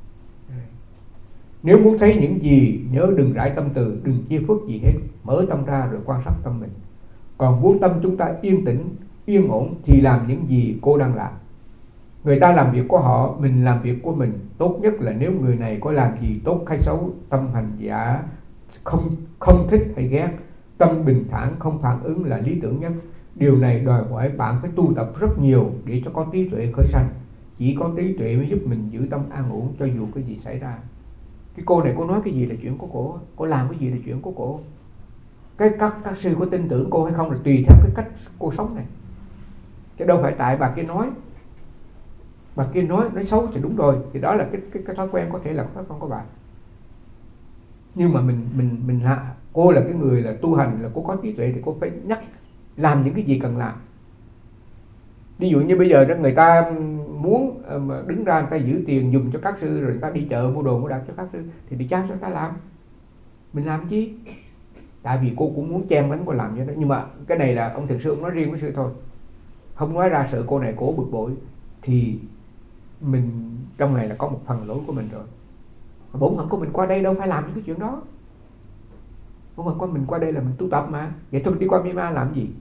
Nếu muốn thấy những gì, nhớ đừng rải tâm từ, đừng chia phức gì hết, mở tâm ra rồi quan sát tâm mình. Còn muốn tâm chúng ta yên tĩnh, yên ổn thì làm những gì cô đang làm. Người ta làm việc của họ, mình làm việc của mình. Tốt nhất là nếu người này có làm gì tốt hay xấu, tâm hành giả không, không thích hay ghét, tâm bình thản không phản ứng là lý tưởng nhất. Điều này đòi hỏi bạn phải tu tập rất nhiều để cho có trí tuệ khởi sanh. Chỉ có trí tuệ mới giúp mình giữ tâm an ổn cho dù cái gì xảy ra. Cái cô này cô nói cái gì là chuyện của cô, cô làm cái gì là chuyện của cô. Cái các, các sư có tin tưởng cô hay không là tùy theo cái cách cô sống này, chứ đâu phải tại bà kia nói. Bà kia nói nói xấu thì đúng rồi, thì đó là cái cái, cái thói quen, có thể là thói quen của bà. Nhưng mà mình mình mình là cô là cái người là tu hành, là cô có trí tuệ thì cô phải nhắc làm những cái gì cần làm. Ví dụ như bây giờ đó người ta muốn mà đứng ra người ta giữ tiền dùng cho các sư, rồi người ta đi chợ mua đồ mua đặt cho các sư thì đi trao cho người ta làm. Mình làm chi? Tại vì cô cũng muốn chen lấn cô làm cho đó. Nhưng mà cái này là ông Thiền sư ông nói riêng với sư thôi, không nói ra sợ cô này cổ bực bội. Thì mình trong này là có một phần lỗi của mình rồi. Bổn phận của mình qua đây đâu phải làm những cái chuyện đó. Bổn phận của mình qua đây là mình tu tập mà. Vậy thôi đi qua Myanmar làm gì?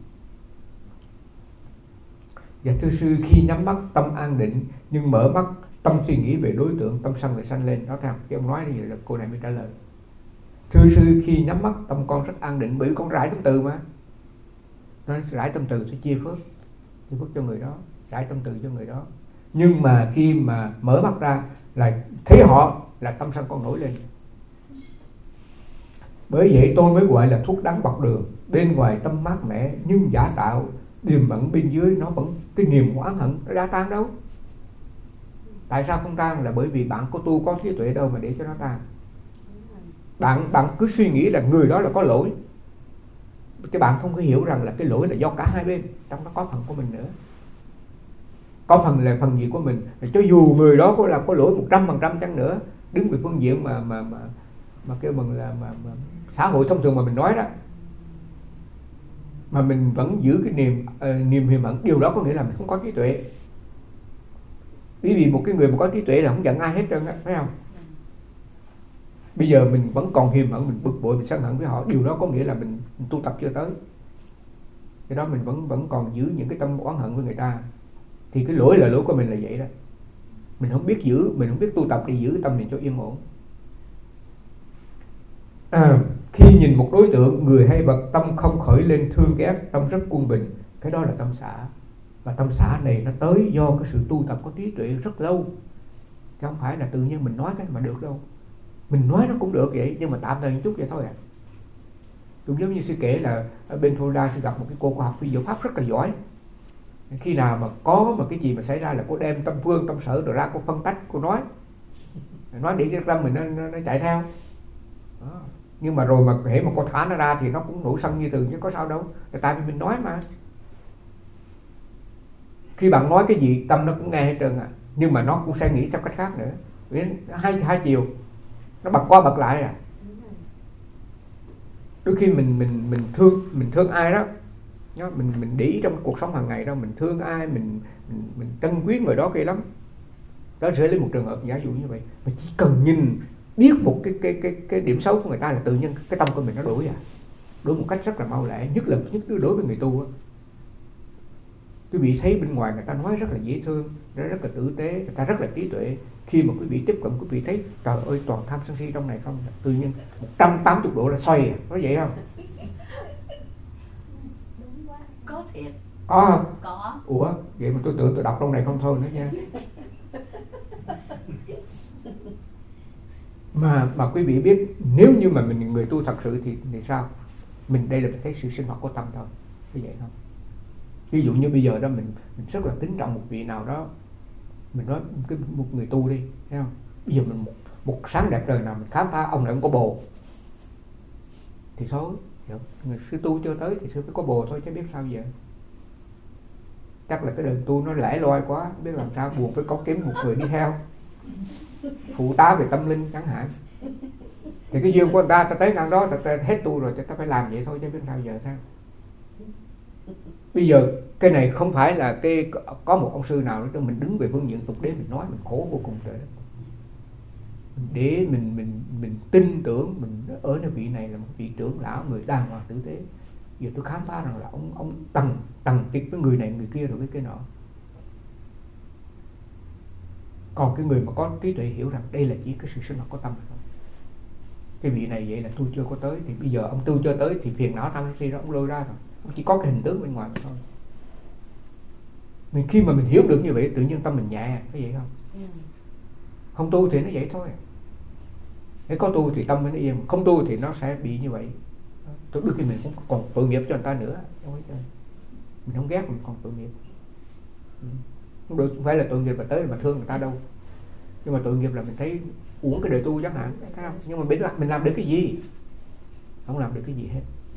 Và thưa sư, khi nhắm mắt tâm an định, nhưng mở mắt tâm suy nghĩ về đối tượng, tâm sân lại sanh lên. Đó theo cái ông nói như vậy là cô này mới trả lời. Thưa sư, khi nhắm mắt tâm con rất an định, bởi vì con rải tâm từ mà. Nó rải tâm từ sẽ chia phước, chia phước cho người đó, rải tâm từ cho người đó. Nhưng mà khi mà mở mắt ra là thấy họ là tâm sân con nổi lên. Bởi vậy tôi mới gọi là thuốc đắng bọc đường. Bên ngoài tâm mát mẻ nhưng giả tạo, điềm mẫn bên dưới nó vẫn cái niềm oán hận nó đã tan đâu. Tại sao không tan? Là bởi vì bạn có tu có trí tuệ đâu mà để cho nó tan. Bạn bạn cứ suy nghĩ là người đó là có lỗi, cái bạn không có hiểu rằng là cái lỗi là do cả hai bên, trong đó có phần của mình nữa. Có phần là phần gì của mình, cho dù người đó có là có lỗi một trăm phần trăm chăng nữa, đứng về phương diện mà mà mà mà kêu bằng là mà, mà xã hội thông thường mà mình nói đó, mà mình vẫn giữ cái niềm uh, niềm hiềm hận, điều đó có nghĩa là mình không có trí tuệ. Bởi vì một cái người mà có trí tuệ là không giận ai hết trơn á, phải không? Bây giờ mình vẫn còn hiềm hận, mình bực bội, mình sân hận với họ, điều đó có nghĩa là mình, mình tu tập chưa tới. Cái đó mình vẫn vẫn còn giữ những cái tâm oán hận với người ta. Thì cái lỗi là lỗi của mình là vậy đó. Mình không biết giữ, mình không biết tu tập để giữ tâm mình cho yên ổn. À, khi nhìn một đối tượng, người hay vật, tâm không khởi lên thương ghét, tâm rất quân bình. Cái đó là tâm xả. Và tâm xả này nó tới do cái sự tu tập có trí tuệ rất lâu, chứ không phải là tự nhiên mình nói cái mà được đâu. Mình nói nó cũng được vậy, nhưng mà tạm thời một chút vậy thôi à. Cũng giống như sư kể là ở bên Florida sư gặp một cái cô có học phi diệu pháp rất là giỏi. Khi nào mà có một cái gì mà xảy ra là cô đem tâm phương, tâm sở rồi ra cô phân tách, cô nói nói để cái tâm mình nó, nó, nó chạy theo đó. Nhưng mà rồi mà hễ mà cô thả nó ra thì nó cũng nổi sân như thường, chứ có sao đâu, là tại vì mình nói mà. Khi bạn nói cái gì tâm nó cũng nghe hết trơn à, nhưng mà nó cũng sẽ nghĩ theo cách khác nữa. Hai, hai chiều nó bật qua bật lại à. Đôi khi mình mình mình thương mình thương ai đó, mình mình để ý trong cuộc sống hàng ngày đó, mình thương ai, mình mình, mình trân quý người đó kia lắm. Đó sẽ lấy một trường hợp giả dụ như vậy, mà chỉ cần nhìn biết một cái cái cái cái điểm xấu của người ta là tự nhiên cái tâm của mình nó đổi à, đổi một cách rất là mau lẹ, nhất là nhất đối với người tu á. Quý vị thấy bên ngoài người ta nói rất là dễ thương, rất, rất là tử tế, người ta rất là trí tuệ. Khi mà quý vị tiếp cận, quý vị thấy trời ơi toàn tham sân si trong này không, tự nhiên một trăm tám mươi độ là xoay à, có vậy không? Có thiệt. Có không? Có. Ủa, vậy mà tôi tưởng tôi đọc trong này không thôi nữa nha. Mà mà quý vị biết, nếu như mà mình người tu thật sự thì thì sao? Mình đây là mình thấy sự sinh hoạt của tâm thôi, như vậy không? Ví dụ như bây giờ đó mình, mình rất là kính trọng một vị nào đó, mình nói cái một người tu đi, thấy không? Bây giờ mình một, một sáng đẹp trời nào mình khám phá ông này ông có bồ thì thôi, Người sư tu chưa tới thì sư phải có bồ thôi chứ biết sao giờ. Chắc là cái đường tu nó lẻ loi quá, biết làm sao, buộc phải có kiếm một người đi theo phụ tá về tâm linh chẳng hạn. Thì cái duyên của người ta, ta tới ngang đó, ta, ta hết tu rồi, ta phải làm vậy thôi chứ biết sao giờ sao. Bây giờ cái này không phải là cái có một ông sư nào đó mình đứng về phương diện tục đế mình nói mình khổ vô cùng trời đất. Để mình mình mình tin tưởng mình ở nơi vị này là một vị trưởng lão người đàng hoàng tử tế. Giờ tôi khám phá rằng là ông ông tầng tầng kịch với người này người kia rồi cái cái nọ. Còn cái người mà có trí tuệ hiểu rằng đây là chỉ cái sự sinh hoạt có tâm thôi. Cái vị này vậy là tôi chưa có tới, thì bây giờ ông tu chưa tới thì phiền não tham si đó ông lôi ra rồi. Ông chỉ có cái hình tướng bên ngoài thôi. Mình khi mà mình hiểu được như vậy tự nhiên tâm mình nhẹ, có vậy không? Không tu thì nó vậy thôi. Nếu có tu thì tâm nó yên, không tu thì nó sẽ bị như vậy. Tôi đôi khi mình cũng còn tội nghiệp cho người ta nữa. Mình không ghét mình còn tội nghiệp. Không được, không phải là tội nghiệp mà tới mà thương người ta đâu. Nhưng mà tội nghiệp là mình thấy uổng cái đời tu chẳng hạn, thấy không? Nhưng mà mình làm, mình làm được cái gì? Không làm được cái gì hết.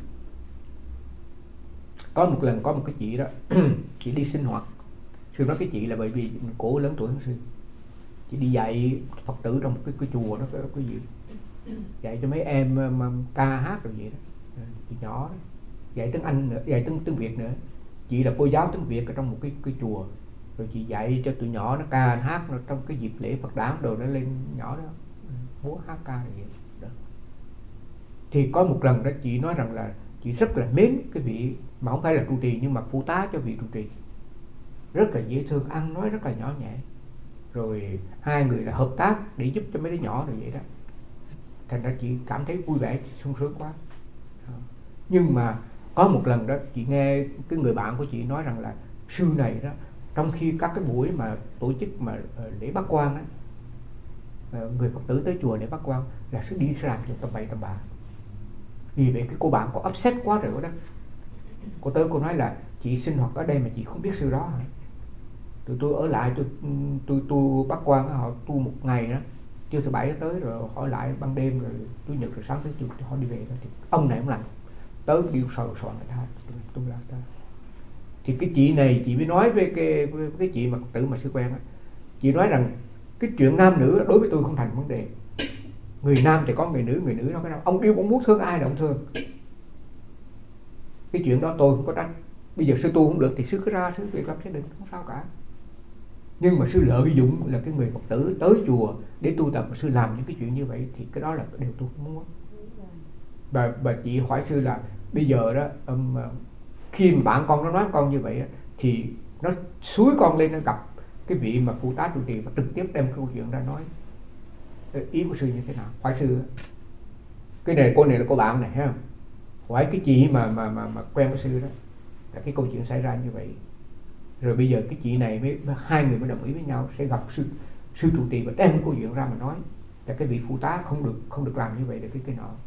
Có một lần có một cái chị đó, chị đi sinh hoạt. Sư nói cái chị là bởi vì cổ lớn tuổi hơn sư. Chị đi dạy Phật tử trong một cái, cái chùa đó, cái, cái gì dạy cho mấy em mà ca hát rồi vậy đó. Chị nhỏ đó, dạy tiếng Anh nữa, dạy tiếng tiếng Việt nữa. Chị là cô giáo tiếng Việt ở trong một cái cái chùa. Rồi chị dạy cho tụi nhỏ nó ca hát nó trong cái dịp lễ Phật đản đồ nó lên nhỏ đó múa hát ca rồi vậy đó. Thì có một lần đó chị nói rằng là chị rất là mến cái vị mà không phải là trụ trì nhưng mà phụ tá cho vị trụ trì, rất là dễ thương, ăn nói rất là nhỏ nhẹ, rồi hai người là hợp tác để giúp cho mấy đứa nhỏ rồi vậy đó. Thành ra chị cảm thấy vui vẻ, sung sướng quá. Nhưng mà có một lần đó chị nghe cái người bạn của chị nói rằng là sư này đó, trong khi các cái buổi mà tổ chức mà uh, lễ bác quan á, uh, người Phật tử tới chùa để bác quan là sư đi sẽ làm cho tầm bậy tầm bạ. Vì vậy cái cô bạn có upset quá rồi đó. Cô tới cô nói là chị sinh hoạt ở đây mà chị không biết sư đó hả? Tụi tôi ở lại tôi tôi tu bác quan họ tu một ngày đó, trưa thứ bảy tới rồi hỏi lại ban đêm rồi chủ nhật rồi sáng tới chiều họ đi về đó. Thì ông này cũng làm tới đi sờ soạn người ta tôi làm ta. Thì cái chị này chị mới nói với cái với cái chị mà tử mà sư quen á, chị nói rằng cái chuyện nam nữ đối với tôi không thành vấn đề. Người nam thì có người nữ, người nữ nó cái nào ông yêu ông muốn thương ai là ông thương. Cái chuyện đó tôi không có trách. Bây giờ sư tu không được thì sư cứ ra sư việc làm gia đình không sao cả. Nhưng mà sư lợi dụng là cái người Phật tử tới chùa để tu tập mà sư làm những cái chuyện như vậy thì cái đó là điều tôi không muốn. Và, và chị hỏi sư là bây giờ đó um, khi mà bạn con nó nói con như vậy thì nó xúi con lên nó gặp cái vị mà phụ tá trụ trì và trực tiếp đem câu chuyện ra nói ý của sư như thế nào. Hỏi sư cái này cô này là cô bạn này ha, hỏi cái chị mà mà mà, mà quen với sư đó là cái câu chuyện xảy ra như vậy. Rồi bây giờ cái chị này với hai người mới đồng ý với nhau sẽ gặp sư sư trụ trì và đem cái câu chuyện ra mà nói là cái vị phụ tá không được không được làm như vậy để cái cái nọ.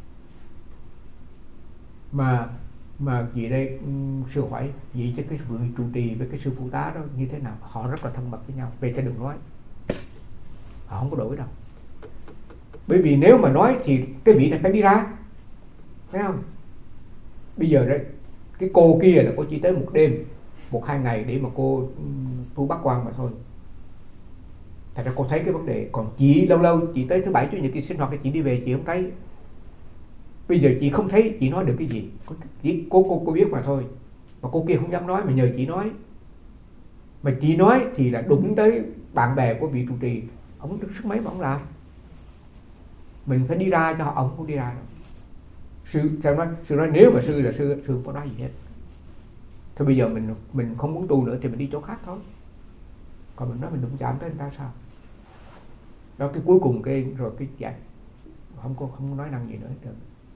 Mà mà gì đây um, sư hỏi vậy chứ cái vị trụ trì với cái sư phụ tá đó như thế nào? Họ rất là thân mật với nhau, về cho đừng nói. Họ không có đổi đâu. Bởi vì nếu mà nói thì cái vị này phải đi ra, thấy không? Bây giờ đấy cái cô kia là cô chỉ tới một đêm, một hai ngày để mà cô tu bác quan mà thôi. Thật ra cô thấy cái vấn đề. Còn chị lâu lâu chị tới thứ bảy chủ nhật chị sinh hoạt, chị đi về chị không thấy. Bây giờ chị không thấy chị nói được cái gì, chỉ cô cô cô biết mà thôi. Mà cô kia không dám nói mà nhờ chị nói. Mà chị nói thì là đụng tới bạn bè của vị trụ trì, ông được sức mấy mà ông làm. Mình phải đi ra cho họ, ông không đi ra đâu. Sư nói, sư nói nếu mà sư là sư sư không có nói gì hết. Thôi bây giờ mình mình không muốn tu nữa thì mình đi chỗ khác thôi. Còn mình nói mình đụng chạm tới người ta sao? Đó cái cuối cùng cái rồi cái giải không có không nói năng gì nữa được.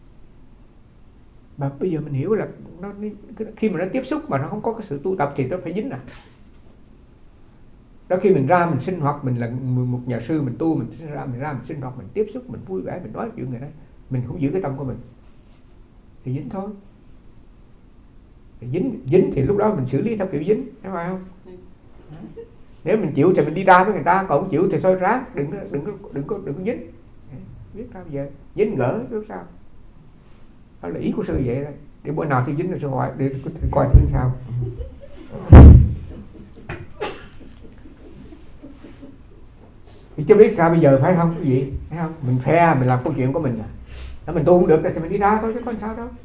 Mà bây giờ mình hiểu là nó khi mà nó tiếp xúc mà nó không có cái sự tu tập thì nó phải dính à. Đó khi mình ra mình sinh hoạt, mình là một nhà sư mình tu, mình sinh ra mình ra mình sinh hoạt, mình tiếp xúc, mình vui vẻ, mình nói chuyện người đó, mình không giữ cái tâm của mình thì dính thôi. Thì dính dính thì lúc đó mình xử lý theo kiểu dính, thấy không? Nếu mình chịu thì mình đi ra với người ta, còn không chịu thì thôi ráng, đừng có đừng có đừng có đừng có dính. Biết sao bây giờ dính gỡ chứ sao? Đó là ý của sư vậy đó. Để bữa nào sư dính rồi sư hỏi để coi thử sao. Thì chứ biết sao bây giờ phải không quý vị, thấy không? Mình phe mình làm câu chuyện của mình à. Đó, mình tu không được thì mình đi ra thôi chứ có sao đâu.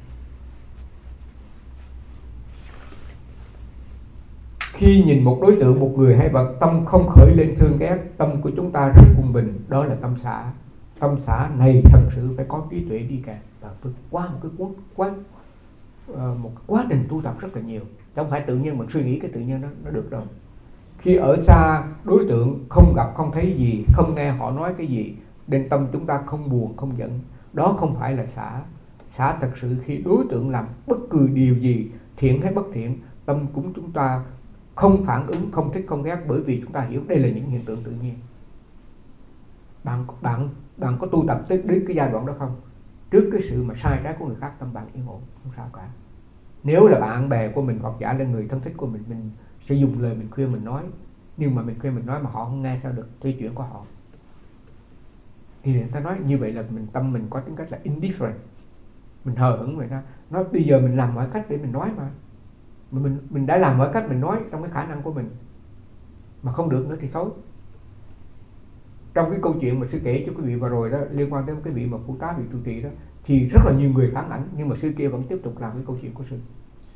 Khi nhìn một đối tượng, một người hay vật, tâm không khởi lên thương ghét, tâm của chúng ta rất quân bình, đó là tâm xả. Tâm xả này thật sự phải có trí tuệ đi kèm, và qua một cái quá, quá uh, một quá trình tu tập rất là nhiều, không phải tự nhiên mình suy nghĩ cái tự nhiên nó nó được đâu. Khi ở xa đối tượng không gặp không thấy gì, không nghe họ nói cái gì, nên tâm chúng ta không buồn không giận, đó không phải là xả. Xả thật sự khi đối tượng làm bất cứ điều gì, thiện hay bất thiện, tâm của chúng ta không phản ứng, không thích không ghét, bởi vì chúng ta hiểu đây là những hiện tượng tự nhiên. Bạn bạn bạn có tu tập tới đến cái giai đoạn đó không? Trước cái sự mà sai trái của người khác, tâm bạn yên ổn, không sao cả. Nếu là bạn bè của mình hoặc giả là người thân thích của mình, mình sẽ dùng lời mình khuyên mình nói, nhưng mà mình khuyên mình nói mà họ không nghe sao được, tùy chuyện của họ. Thì người ta nói như vậy là mình tâm mình có tính cách là indifferent, mình hờ hững vậy đó. Nói bây giờ mình làm mọi cách để mình nói mà, mà mình mình đã làm mọi cách mình nói trong cái khả năng của mình, mà không được nữa thì thôi. Trong cái câu chuyện mà sư kể cho quý vị vừa rồi đó, liên quan đến cái vị mà phụ tá vị trụ trì đó, thì rất là nhiều người phản ảnh, nhưng mà sư kia vẫn tiếp tục làm cái câu chuyện của sư.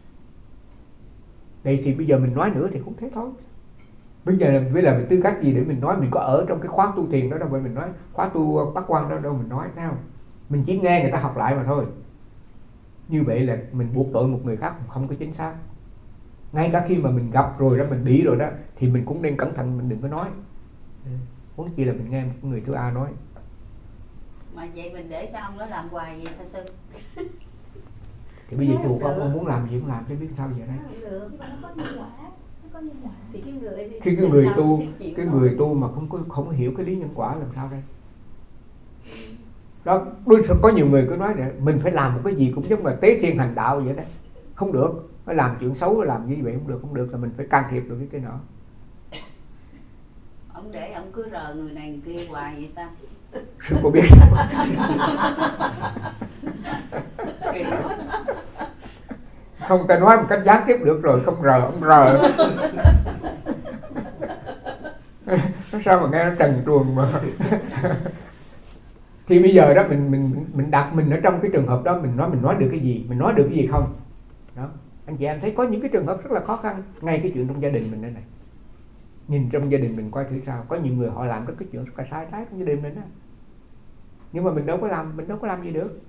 Vậy thì bây giờ mình nói nữa thì cũng thế thôi. Bây giờ với là tư cách gì để mình nói? Mình có ở trong cái khóa tu thiền đó đâu vậy mình nói, khóa tu bát quan đó đâu mình nói, thấy không? Mình chỉ nghe người ta học lại mà thôi. Như vậy là mình buộc tội một người khác không có chính xác. Ngay cả khi mà mình gặp rồi đó, mình bị rồi đó, thì mình cũng nên cẩn thận, mình đừng có nói. Huống chi là mình nghe một người thứ A nói. Mà vậy mình để cho ông đó làm hoài vậy sao sư? Thì bây giờ chùa ông, ông muốn làm gì cũng làm chứ biết sao giờ đấy. Thì cái người thì khi cái người tu cái người tu mà không có không có hiểu cái lý nhân quả làm sao đây? Đó, đôi có nhiều người cứ nói này, mình phải làm một cái gì cũng giống là tế thiên hành đạo vậy đó, không được, phải làm chuyện xấu làm như vậy không được, không được là mình phải can thiệp được cái cái nọ. Ông để ông cứ rờ người này người kia hoài vậy sao? Sư có biết. Không, ta nói một cách gián tiếp được rồi, không rờ ông rờ. Nó sao mà nghe nó trần truồng mà. Thì bây giờ đó mình mình mình đặt mình ở trong cái trường hợp đó, mình nói mình nói được cái gì, mình nói được cái gì không? Đó, anh chị em thấy có những cái trường hợp rất là khó khăn, ngay cái chuyện trong gia đình mình đây này. Nhìn trong gia đình mình coi thử sao, có nhiều người họ làm các cái chuyện rất là sai trái trong gia đình mình đó. Nhưng mà mình đâu có làm, mình đâu có làm gì được.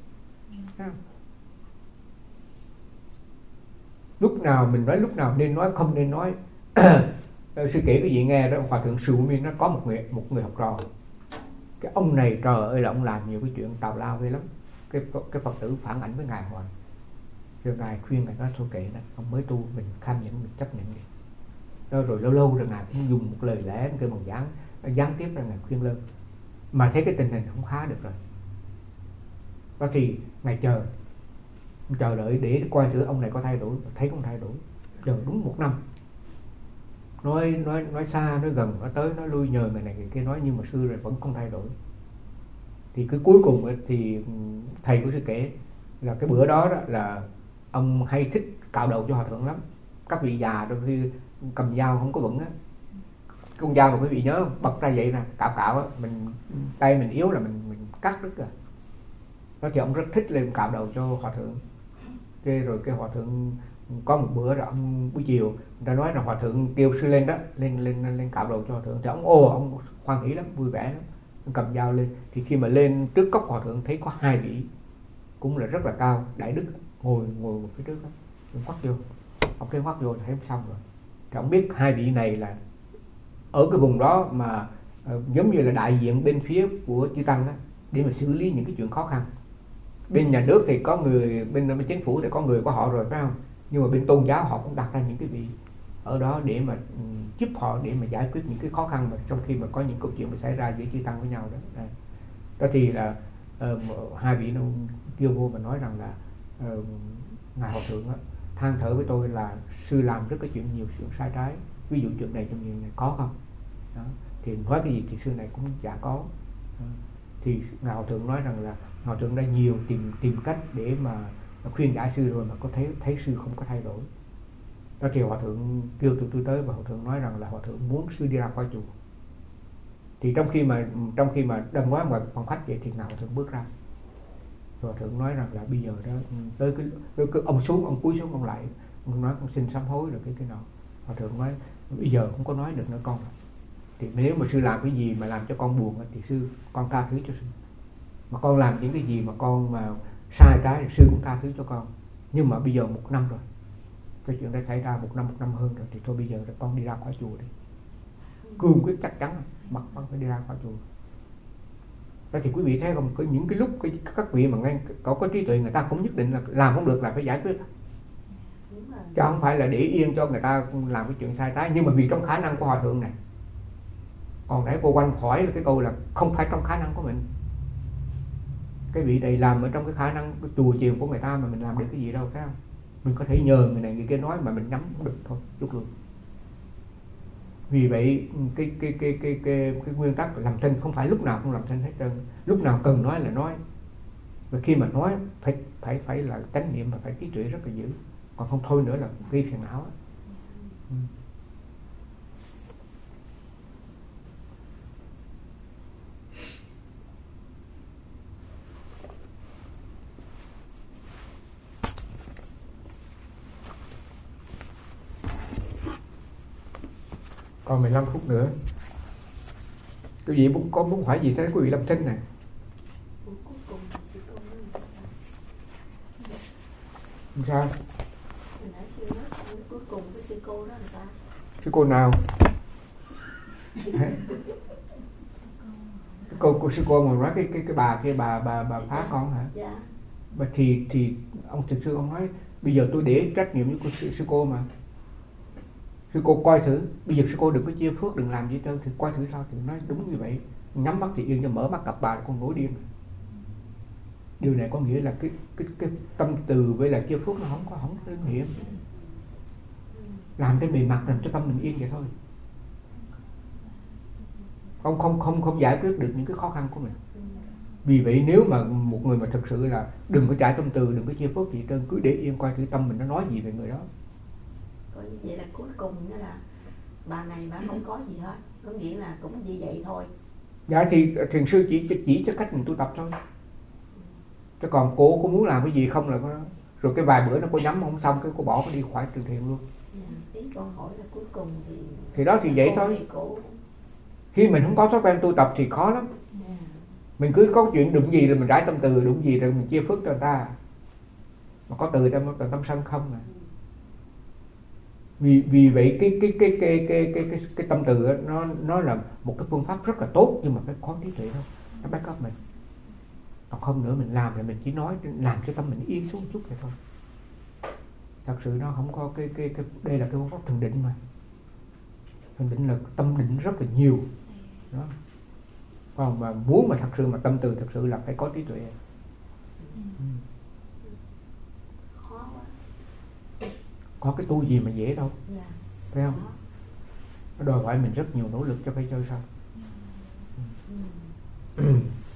Lúc nào mình nói, lúc nào nên nói, không nên nói. Sư kể cái gì nghe đó, Hòa thượng Sưu Miên nó có một người một người học trò. Cái ông này trời ơi là ông làm nhiều cái chuyện tào lao ghê lắm. Cái cái Phật tử phản ảnh với ngài hoài. Rồi ngài khuyên ngài nói thôi kệ đó, ông mới tu mình kham nhẫn, mình chấp nhận đi. Đó, rồi lâu lâu rồi ngài cũng dùng một lời lẽ cái bằng gián gián tiếp ra ngài khuyên lên. Mà thấy cái tình hình không khá được rồi. Đó thì ngài chờ chờ đợi để coi thử ông này có thay đổi, thấy không thay đổi. Chờ đúng một năm. Nói nói nói xa, nói gần, nói tới, nói lui, nhờ người này người kia nói, nhưng mà sư rồi vẫn không thay đổi. Thì cứ cuối cùng thì thầy của sư kể là cái bữa đó, đó là ông hay thích cạo đầu cho hòa thượng lắm. Các vị già đôi khi cầm dao không có vững á, con dao mà quý vị nhớ không? Bật ra vậy nè, cạo cạo á, mình tay mình yếu là mình mình cắt đứt rồi. Đó thì ông rất thích lên cạo đầu cho hòa thượng. Thế rồi cái hòa thượng có một bữa rồi ông buổi chiều người ta nói là hòa thượng kêu sư lên đó, lên lên lên cạo đầu cho hòa thượng, thì ông ô ông hoan hỉ lắm, vui vẻ lắm, ông cầm dao lên. Thì khi mà lên trước cốc hòa thượng thấy có hai vị cũng là rất là cao, đại đức ngồi ngồi phía trước đó, ông quắt vô, ông cái quắt vô là thấy xong rồi. Thì ông biết hai vị này là ở cái vùng đó mà uh, giống như là đại diện bên phía của chư tăng đó, để mà xử lý những cái chuyện khó khăn. Bên nhà nước thì có người, bên, bên chính phủ thì có người của họ rồi phải không? Nhưng mà bên tôn giáo họ cũng đặt ra những cái vị ở đó để mà um, giúp họ để mà giải quyết những cái khó khăn mà trong khi mà có những câu chuyện mà xảy ra giữa chư tăng với nhau đó. Đó, đó thì là uh, hai vị nó kêu vô và nói rằng là uh, ngài hòa thượng đó, than thở với tôi là sư làm rất cái chuyện nhiều chuyện sai trái, ví dụ chuyện này trong chuyện này có không? Đó. Thì nói cái gì thì sư này cũng dạ có. Đó. thì Ngài Hòa Thượng nói rằng là Hòa Thượng đã nhiều tìm tìm cách để mà khuyên giải sư rồi mà có thấy thấy sư không có thay đổi. Đó thì Hòa Thượng kêu tụi tôi tới và Hòa Thượng nói rằng là Hòa Thượng muốn sư đi ra khỏi chùa. Thì trong khi mà trong khi mà đang nói ngoài phòng khách vậy thì Ngài Hòa Thượng bước ra. Hòa Thượng nói rằng là bây giờ đó tới cái, cái, cái ông xuống, ông cúi xuống, ông lại, ông nói con xin sám hối rồi cái cái nào. Hòa Thượng nói bây giờ không có nói được nữa con. Thì nếu mà sư làm cái gì mà làm cho con buồn thì sư con tha thứ cho sư. Mà con làm những cái gì mà con mà sai trái thì sư cũng tha thứ cho con. Nhưng mà bây giờ một năm rồi, cái chuyện đã xảy ra một năm một năm hơn rồi, thì thôi bây giờ là con đi ra khỏi chùa đi. Cương quyết chắc chắn mặt con phải đi ra khỏi chùa. Đó thì quý vị thấy không, có những cái lúc cái, các vị mà nghe có có trí tuệ người ta cũng nhất định là làm không được là phải giải quyết. Chứ không phải là để yên cho người ta làm cái chuyện sai trái. Nhưng mà vì trong khả năng của Hòa Thượng này. Còn nãy cô Oanh hỏi là cái câu là không phải trong khả năng của mình. Cái vị này làm ở trong cái khả năng cái chùa chiền của người ta mà mình làm được cái gì đâu, phải không? Mình có thể nhờ người này người kia nói mà mình nắm không được thôi, chút luôn. Vì vậy cái cái cái cái cái cái nguyên tắc làm thinh không phải lúc nào cũng làm thinh hết trơn. Lúc nào cần nói là nói. Và khi mà nói phải phải phải là chánh niệm và phải trí tuệ rất là dữ. Còn không thôi nữa là gây phiền não. Ừ. Còn mười lăm phút nữa. Quý vị muốn có muốn hỏi gì thế quý vị Lâm Thinh này? Không sao? Cuối cùng cái sư cô đó người ta. Sư cô nào? cô cô sư cô mà nói cái cái cái bà kia bà bà bà phá con hả? Dạ. Mà thì thì ông thực sự ông nói bây giờ tôi để trách nhiệm với cô sư, sư cô mà. Sư cô coi thử, bây giờ sư cô đừng có chia phước, đừng làm gì hết trơn, thì coi thử sao, thì nói đúng như vậy. Nhắm mắt thì yên, cho mở mắt gặp bà là con nổi điên. Điều này có nghĩa là cái cái cái tâm từ với là chia phước nó không có không có nguy hiểm. Làm trên bề mặt làm cho tâm mình yên vậy thôi. Không không không không giải quyết được những cái khó khăn của mình. Vì vậy nếu mà một người mà thực sự là đừng có trải tâm từ, đừng có chia phước gì hết trơn, cứ để yên coi thử tâm mình nó nói gì về người đó. Coi như vậy là cuối cùng đó là bà này bà không có gì hết, có nghĩa là cũng như vậy thôi. Dạ thì thiền sư chỉ chỉ cho cách mình tu tập thôi. Chứ còn cô có muốn làm cái gì không là có. Rồi cái vài bữa nó cô nhắm không xong cái cô bỏ cô đi khỏi trường thiền luôn. Ý con hỏi là cuối cùng thì thì đó thì vậy thôi. Cô... Khi mình không có thói quen tu tập thì khó lắm. Yeah. Mình cứ có chuyện đụng gì rồi mình rải tâm từ, đụng gì rồi mình chia phước cho người ta. Mà có từ tâm tâm, tâm sân không à. Vì vì vậy cái cái cái cái cái cái cái, cái tâm từ đó, nó nó là một cái phương pháp rất là tốt, nhưng mà phải có trí tuệ thôi, nó back up mình. Còn không nữa mình làm thì mình chỉ nói làm cho tâm mình yên xuống một chút vậy thôi. Thật sự nó không có cái cái cái đây là cái phương pháp thiền định mà. Thiền định là tâm định rất là nhiều. Đó. Còn mà muốn mà thật sự mà tâm từ thật sự là phải có trí tuệ. Ừ. Khó quá. Có cái tu gì mà dễ đâu. Yeah. Phải không? Nó đòi hỏi mình rất nhiều nỗ lực cho phải chơi sao. Ừ.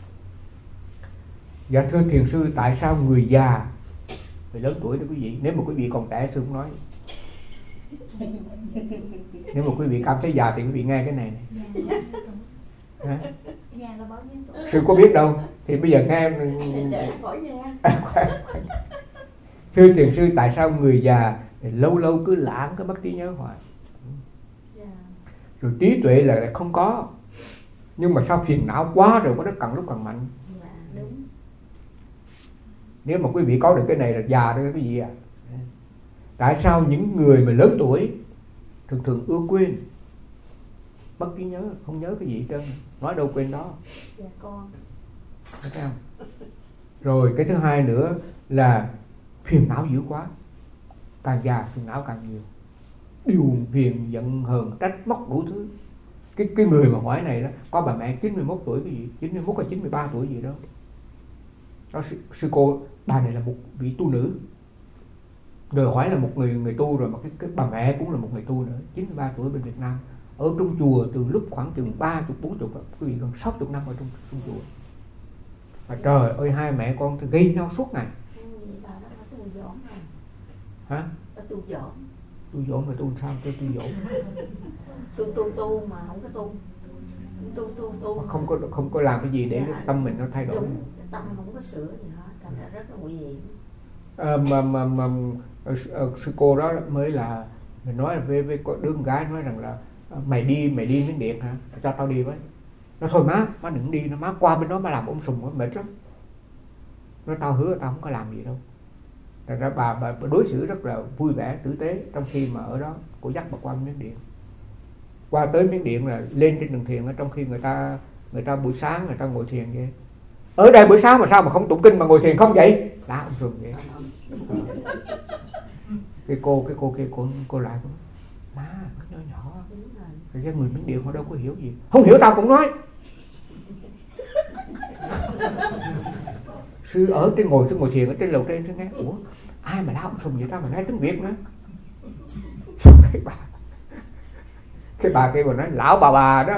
Dạ thưa thiền sư, tại sao người già, người lớn tuổi đó quý vị, nếu mà quý vị còn trẻ sư không nói. Nếu mà quý vị cảm thấy già thì quý vị nghe cái này này. Hả? Sư có biết đâu. Thì bây giờ nghe. Thưa thiền sư, tại sao người già lâu lâu cứ lãng cái mất trí nhớ hoài. Rồi trí tuệ là lại không có. Nhưng mà sao phiền não quá rồi có nó càng lúc càng mạnh. Nếu mà quý vị có được cái này là già đó cái gì ạ? À? Tại sao những người mà lớn tuổi thường thường ưa quên, mất trí nhớ, không nhớ cái gì hết trơn, nói đâu quên đó. Dạ con. Thấy không? Rồi cái thứ hai nữa là phiền não dữ quá, càng già phiền não càng nhiều, buồn phiền giận hờn trách móc đủ thứ. Cái cái người mà hỏi này đó có bà mẹ chín mươi mốt tuổi cái gì, chín mươi mốt hay chín mươi ba tuổi gì đó. Đó sư, sư cô bà này là một vị tu nữ. Rồi hỏi là một người người tu rồi mà cái, cái bà mẹ cũng là một người tu nữa, chín mươi ba tuổi bên Việt Nam. Ở trong chùa từ lúc khoảng chừng ba mươi, bốn mươi, quý vị gần sáu mươi năm ở trong, trong chùa. Mà trời ơi, hai mẹ con thì gây nhau suốt ngày. Bà đó là tu dỗn rồi. Hả? Bà tu dỗn. Tu dỗn rồi tu sao? Tôi tu dỗn. Tu tu tu mà không có tu. Tu tu tu. Mà không có không có làm cái gì để Dạ, tâm mình nó thay đổi. Đúng, tâm không có sửa gì hết, thành ra rất là nguy hiểm. À, mà mà mà sư cô đó mới là mình nói với với đứa con gái, nói rằng là mày đi mày đi Miến Điện hả? Cho tao đi với. Nó thôi má, má đừng đi, nó má qua bên đó má làm ôm sùm mệt lắm. Nó tao hứa tao không có làm gì đâu. Thành ra bà, bà, bà đối xử rất là vui vẻ, tử tế, trong khi mà ở đó cô dắt bà qua Miến Điện. Qua tới Miến Điện là lên trên đường thiền, trong khi người ta người ta buổi sáng người ta ngồi thiền vậy. Ở đây buổi sáng mà sao mà không tụng kinh mà ngồi thiền không vậy? Lá ông sùm vậy. Cái cô cái cô kia cô cô lại cũng má nhỏ nhỏ, cái người Miến Điện họ đâu có hiểu gì. Không hiểu tao cũng nói. Sư ở trên ngồi sư ngồi thiền ở trên lầu trên, sư nghe ủa ai mà la ông sùm vậy, tao mà nói tiếng Việt nữa. Cái bà cái bà kia mà nói lão bà bà đó.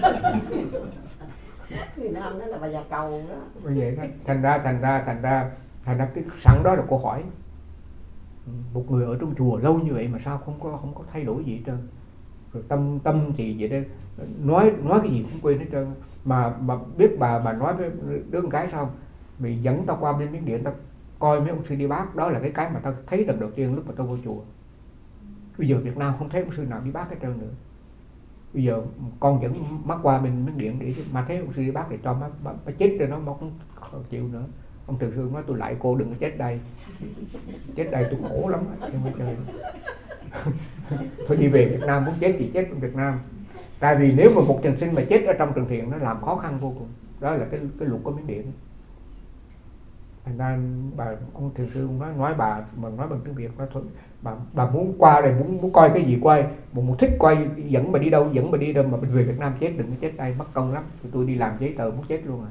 Người Nam đó là bà già cầu đó. Như vậy đó. Thành ra thành ra thành ra thành ra cái sẵn đó là cô hỏi một người ở trong chùa lâu như vậy mà sao không có không có thay đổi gì hết trơn. Rồi tâm tâm thì vậy đó, nói nói cái gì cũng quên hết trơn. Mà mà biết bà bà nói với đứa con gái sao? Mày dẫn tao qua bên Miến Điện tao coi mấy ông sư đi bát, đó là cái cái mà tao thấy lần đầu tiên lúc mà tao vô chùa. Bây giờ Việt Nam không thấy ông sư nào đi bát hết trơn nữa. Bây giờ con dẫn mắt qua bên Miến Điện để mà thấy ông sư đi bát để cho má, má, má chết rồi nó mà không chịu nữa. Ông Từ Sương nói tôi lại cô đừng có chết đây, chết đây tôi khổ lắm em ơi trời. Thôi đi về Việt Nam, muốn chết thì chết ở Việt Nam. Tại vì nếu mà một trần sinh mà chết ở trong trường thiền nó làm khó khăn vô cùng. Đó là cái cái luật của Miến Điện. Thành ra bà ông Thiền Sư nói nói bà mà nói bằng tiếng Việt nói thôi bà bà muốn qua đây muốn muốn coi cái gì quay, một một thích quay dẫn bà đi đâu dẫn bà đi đâu, mà mình về Việt Nam chết đừng có chết đây mất công lắm. Thì tôi đi làm giấy tờ muốn chết luôn à.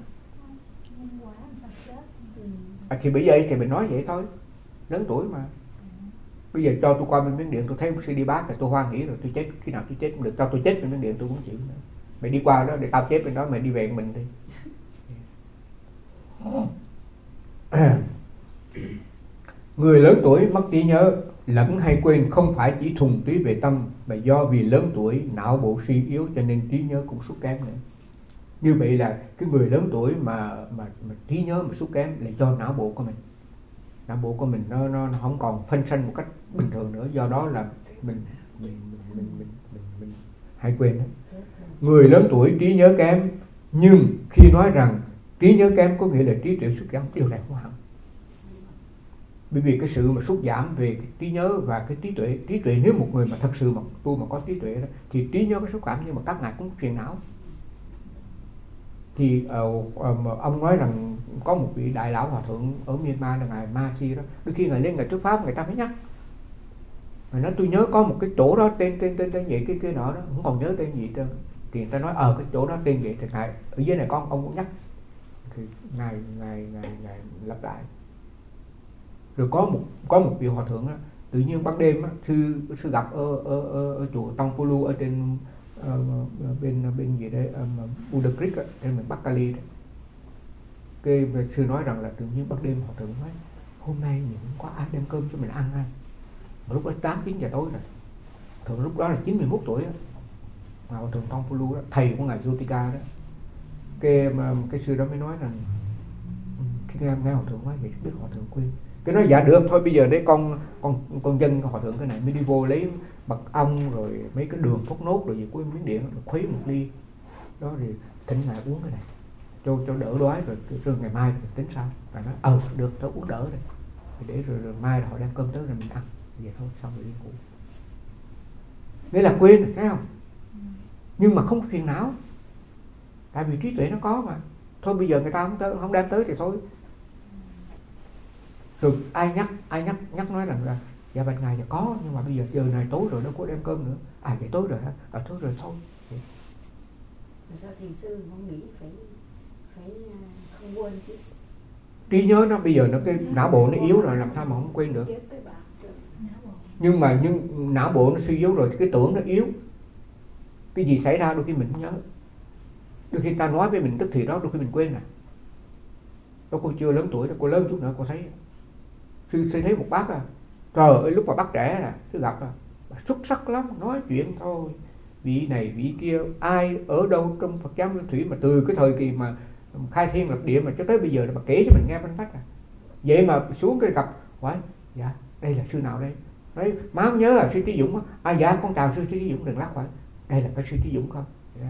À thì bởi vậy thì mình nói vậy thôi, lớn tuổi mà. Bây giờ cho tôi qua bên Miến Điện tôi thấy một sư đi bát là tôi hoan hỉ rồi, tôi chết khi nào tôi chết cũng được, cho tôi chết bên Miến Điện tôi cũng chịu nữa. Mày đi qua đó để tao chết bên đó, mày đi về mình đi. Người lớn tuổi mất trí nhớ lẫn hay quên không phải chỉ thuần túy về tâm, mà do vì lớn tuổi não bộ suy yếu cho nên trí nhớ cũng sút kém nữa. Như vậy là cái người lớn tuổi mà mà, mà trí nhớ mà sút kém là do não bộ của mình, não bộ của mình nó nó, nó không còn phân sanh một cách bình thường nữa, do đó là mình mình mình mình mình, mình, mình hay quên đó. Người lớn tuổi trí nhớ kém, nhưng khi nói rằng trí nhớ kém có nghĩa là trí tuệ sút giảm, điều này không hẳn. Bởi vì cái sự mà sút giảm về cái trí nhớ và cái trí tuệ, trí tuệ nếu một người mà thật sự mà tu mà có trí tuệ đó, thì trí nhớ có sút giảm, nhưng mà các ngài cũng phiền não. Thì uh, uh, ông nói rằng có một vị đại lão hòa thượng ở Myanmar là ngài Ma Si đó, đôi khi ngài lên ngài thuyết pháp người ta phải nhắc, ngài nói tôi nhớ có một cái chỗ đó tên tên tên tên vậy cái cái nọ đó không còn nhớ tên gì trơn, thì người ta nói ờ cái chỗ đó tên vậy thì ngài ở dưới này con ông cũng nhắc, thì ngài ngài ngài ngài lặp lại. Rồi có một có một vị hòa thượng đó, tự nhiên ban đêm đó, sư sư gặp ở ở ở, ở chùa Tongpulu ở trên uh, bên bên gì đấy um, Buddha Creek đó, trên miền Bắc Cali đó. Cái sư nói rằng là tự nhiên ban đêm hòa thượng nói hôm nay mình không có ai đem cơm cho mình ăn ha. Mà lúc đó tám chín giờ tối rồi. Thường lúc đó là chín mươi mốt tuổi đó. Mà hòa thượng Tongpulu đó, thầy của ngài Jotika đó. Cái cái sư đó mới nói rằng khi nghe nghe hòa thượng nói vậy biết hòa thượng quên. Cái nói dạ được thôi bây giờ đấy con con con dân hòa thượng cái này mới đi vô lấy mật ong rồi mấy cái đường thốt nốt rồi gì của Miến Điện khuấy một ly đó thì thỉnh ngài uống cái này cho cho đỡ đói rồi, rồi ngày mai mình tính sao. Và nói ờ được tao uống đỡ rồi để rồi, rồi mai họ đem cơm tới rồi mình ăn vậy thôi xong rồi đi ngủ. Nghĩa là quên thấy không, nhưng mà không phiền não tại vì trí tuệ nó có mà. Thôi bây giờ người ta không tới không đem tới thì thôi. Rồi ai nhắc ai nhắc nhắc nói rằng là dạ bạch ngài dạ có, nhưng mà bây giờ giờ này tối rồi đâu có đem cơm nữa. À vậy tối rồi hả? À tối rồi thôi. Vậy. Sao thiền sư không nghĩ phải phải không quên chứ? Trí nhớ nó bây giờ nó cái não bộ nó yếu rồi làm sao mà không quên được. Nhưng mà nhưng não bộ nó suy yếu rồi thì cái tưởng nó yếu. Cái gì xảy ra đôi khi mình không nhớ. Đôi khi ta nói với mình tức thì đó đôi khi mình quên à. Đó cô chưa lớn tuổi, cô lớn chút nữa cô thấy. Sư, sư thấy một bác à, trời ơi, lúc mà bác trẻ à, sư gặp à, xuất sắc lắm, nói chuyện thôi, vị này vị kia, ai ở đâu trong Phật giáo Nguyên Thủy mà từ cái thời kỳ mà khai thiên lập địa mà cho tới bây giờ mà kể cho mình nghe vanh vách à. Vậy mà xuống cái gặp, hỏi, dạ, đây là sư nào đây? Nói, má không nhớ là sư Trí Dũng á. À dạ, con chào sư Trí Dũng, đừng lắc hỏi, đây là cái sư Trí Dũng không? Dạ.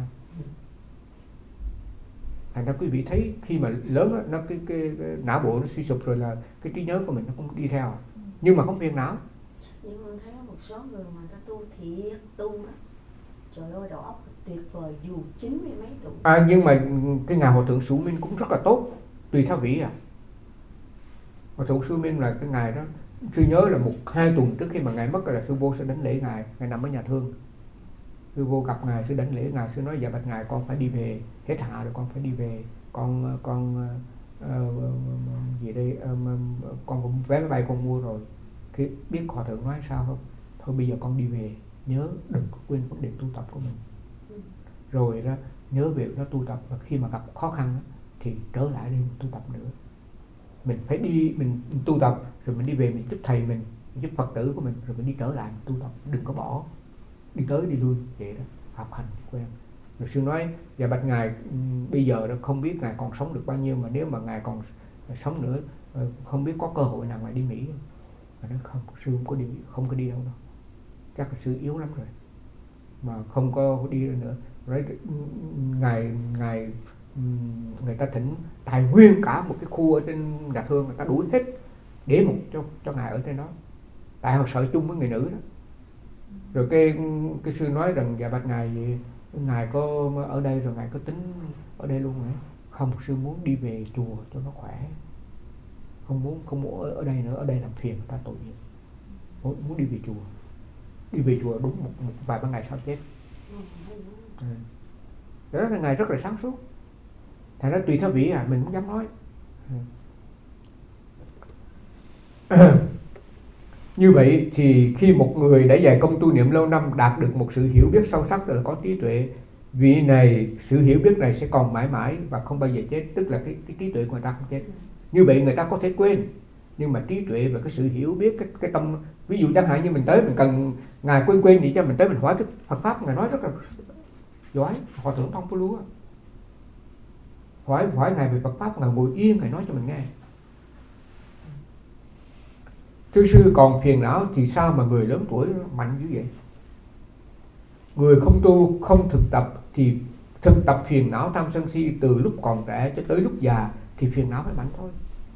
Thành ra quý vị thấy khi mà lớn á, nó cái, cái, cái não bộ nó suy sụp rồi là cái trí nhớ của mình nó cũng đi theo, nhưng mà không phiền não. Nhưng mà thấy một số người mà ta tu thiệt tu á, trời ơi đầu óc tuyệt vời dù chín mươi mấy tuổi. À, nhưng mà cái ngài Hòa Thượng Sủ Minh cũng rất là tốt, tùy theo vị à. Hòa Thượng Sủ Minh là cái ngài đó, sư nhớ là một hai tuần trước khi mà ngài mất là sư vô sẽ đánh lễ ngài, ngài nằm ở nhà thương. Sư vô gặp ngài, sư đánh lễ ngài, sư nói dạ bạch ngài con phải đi về, hết hạ rồi con phải đi về, con con uh, gì đây, um, con cũng vé máy bay con mua rồi. Khi biết Hòa Thượng nói sao không? Thôi bây giờ con đi về, nhớ đừng có quên vấn đề tu tập của mình. Rồi đó, nhớ việc nó tu tập, và khi mà gặp khó khăn đó, thì trở lại đây tu tập nữa. Mình phải đi, mình tu tập, rồi mình đi về mình giúp thầy mình, giúp Phật tử của mình, rồi mình đi trở lại mình tu tập, đừng có bỏ, đi tới đi lui vậy đó, học hành quen. Rồi sư nói, dạ bạch ngài, bây giờ đó không biết ngài còn sống được bao nhiêu, mà nếu mà ngài còn sống nữa, không biết có cơ hội nào ngài đi Mỹ không? Ngài nói không, sư không có đi, không có đi đâu đâu, chắc là sư yếu lắm rồi, mà không có đi nữa. Rồi ngài ngài người ta thỉnh tài nguyên cả một cái khu ở trên nhà thương, người ta đuổi hết để một cho cho ngài ở trên đó, tại họ sợ chung với người nữ đó. Rồi cái cái sư nói rằng dạ bạch ngài, ngài có ở đây rồi ngài có tính ở đây luôn hả? Không, sư muốn đi về chùa cho nó khỏe, không muốn không muốn ở đây nữa, ở đây làm phiền người ta tội nghiệp, muốn, muốn đi về chùa. Đi về chùa đúng một, một vài ba ngày sau chết. Ừ. Đó là ngài rất là sáng suốt. Thành ra tùy theo vị à, mình không dám nói. Ừ. Như vậy thì khi một người đã dày công tu niệm lâu năm, đạt được một sự hiểu biết sâu sắc, là có trí tuệ, vị này, sự hiểu biết này sẽ còn mãi mãi và không bao giờ chết, tức là cái, cái trí tuệ của người ta không chết. Như vậy người ta có thể quên, nhưng mà trí tuệ và cái sự hiểu biết, cái, cái tâm, ví dụ chẳng hạn như mình tới mình cần ngài quên quên gì cho mình tới mình hỏi cái Phật pháp, ngài nói rất là giỏi, Hòa Thượng Thông Phu Lúa hỏi hỏi ngài về Phật pháp, ngài ngồi yên ngài nói cho mình nghe. Thưa sư, còn phiền não thì sao mà người lớn tuổi mạnh như vậy? Người không tu, không thực tập thì thực tập phiền não tham sân si từ lúc còn trẻ cho tới lúc già thì phiền não phải mạnh thôi.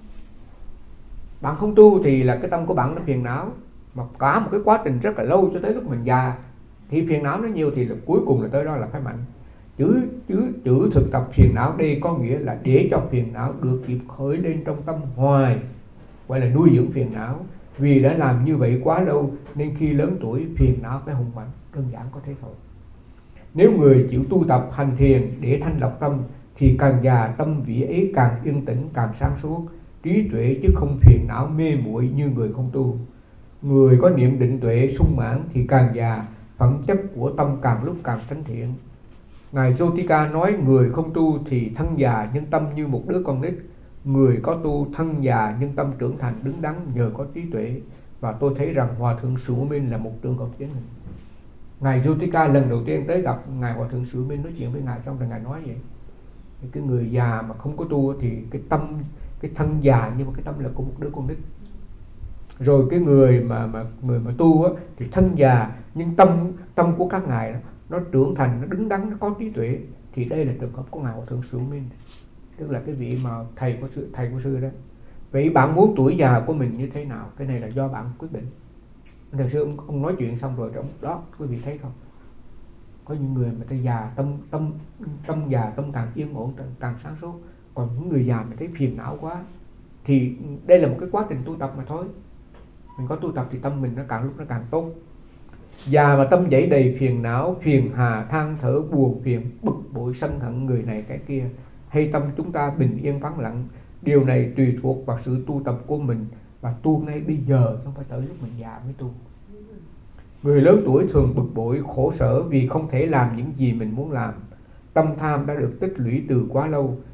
Bạn không tu thì là cái tâm của bạn nó phiền não, mà cả một cái quá trình rất là lâu cho tới lúc mình già thì phiền não nó nhiều, thì là cuối cùng là tới đó là phải mạnh. Chữ, chữ, chữ thực tập phiền não đây có nghĩa là để cho phiền não được kịp khởi lên trong tâm hoài, gọi là nuôi dưỡng phiền não. Vì đã làm như vậy quá lâu nên khi lớn tuổi phiền não phải hùng mạnh, đơn giản có thế thôi. Nếu người chịu tu tập hành thiền để thanh lọc tâm thì càng già tâm vị ấy càng yên tĩnh, càng sáng suốt, trí tuệ chứ không phiền não mê muội như người không tu. Người có niệm định tuệ sung mãn thì càng già phẩm chất của tâm càng lúc càng thánh thiện. Ngài Jyotika nói người không tu thì thân già nhưng tâm như một đứa con nít, người có tu thân già nhưng tâm trưởng thành đứng đắn nhờ có trí tuệ. Và tôi thấy rằng Hòa Thượng Sủ Minh là một trường hợp điển hình. Ngài Jyotika lần đầu tiên tới gặp ngài Hòa Thượng Sủ Minh, nói chuyện với ngài xong rồi ngài nói vậy, cái người già mà không có tu thì cái tâm, cái thân già nhưng mà cái tâm là của một đứa con nít. Rồi cái người mà mà người mà tu á, thì thân già nhưng tâm tâm của các ngài đó, nó trưởng thành, nó đứng đắn, nó có trí tuệ. Thì đây là trường hợp của ngài Hòa Thượng Sủ Minh, tức là cái vị mà thầy của sư, thầy của sư đó. Vậy bạn muốn tuổi già của mình như thế nào? Cái này là do bạn quyết định. Thật sự ông, ông nói chuyện xong rồi đó, quý vị thấy không? Có những người mà ta già tâm tâm tâm già tâm càng yên ổn, càng, càng sáng suốt. Còn những người già mà thấy phiền não quá thì đây là một cái quá trình tu tập mà thôi. Mình có tu tập thì tâm mình nó càng lúc nó càng tốt. Già mà tâm dẫy đầy phiền não, phiền hà, than thở, buồn phiền, bực bội, sân hận người này cái kia, hay tâm chúng ta bình yên vắng lặng. Điều này tùy thuộc vào sự tu tập của mình, và tu ngay bây giờ, không phải tới lúc mình già mới tu. Người lớn tuổi thường bực bội, khổ sở vì không thể làm những gì mình muốn làm. Tâm tham đã được tích lũy từ quá lâu,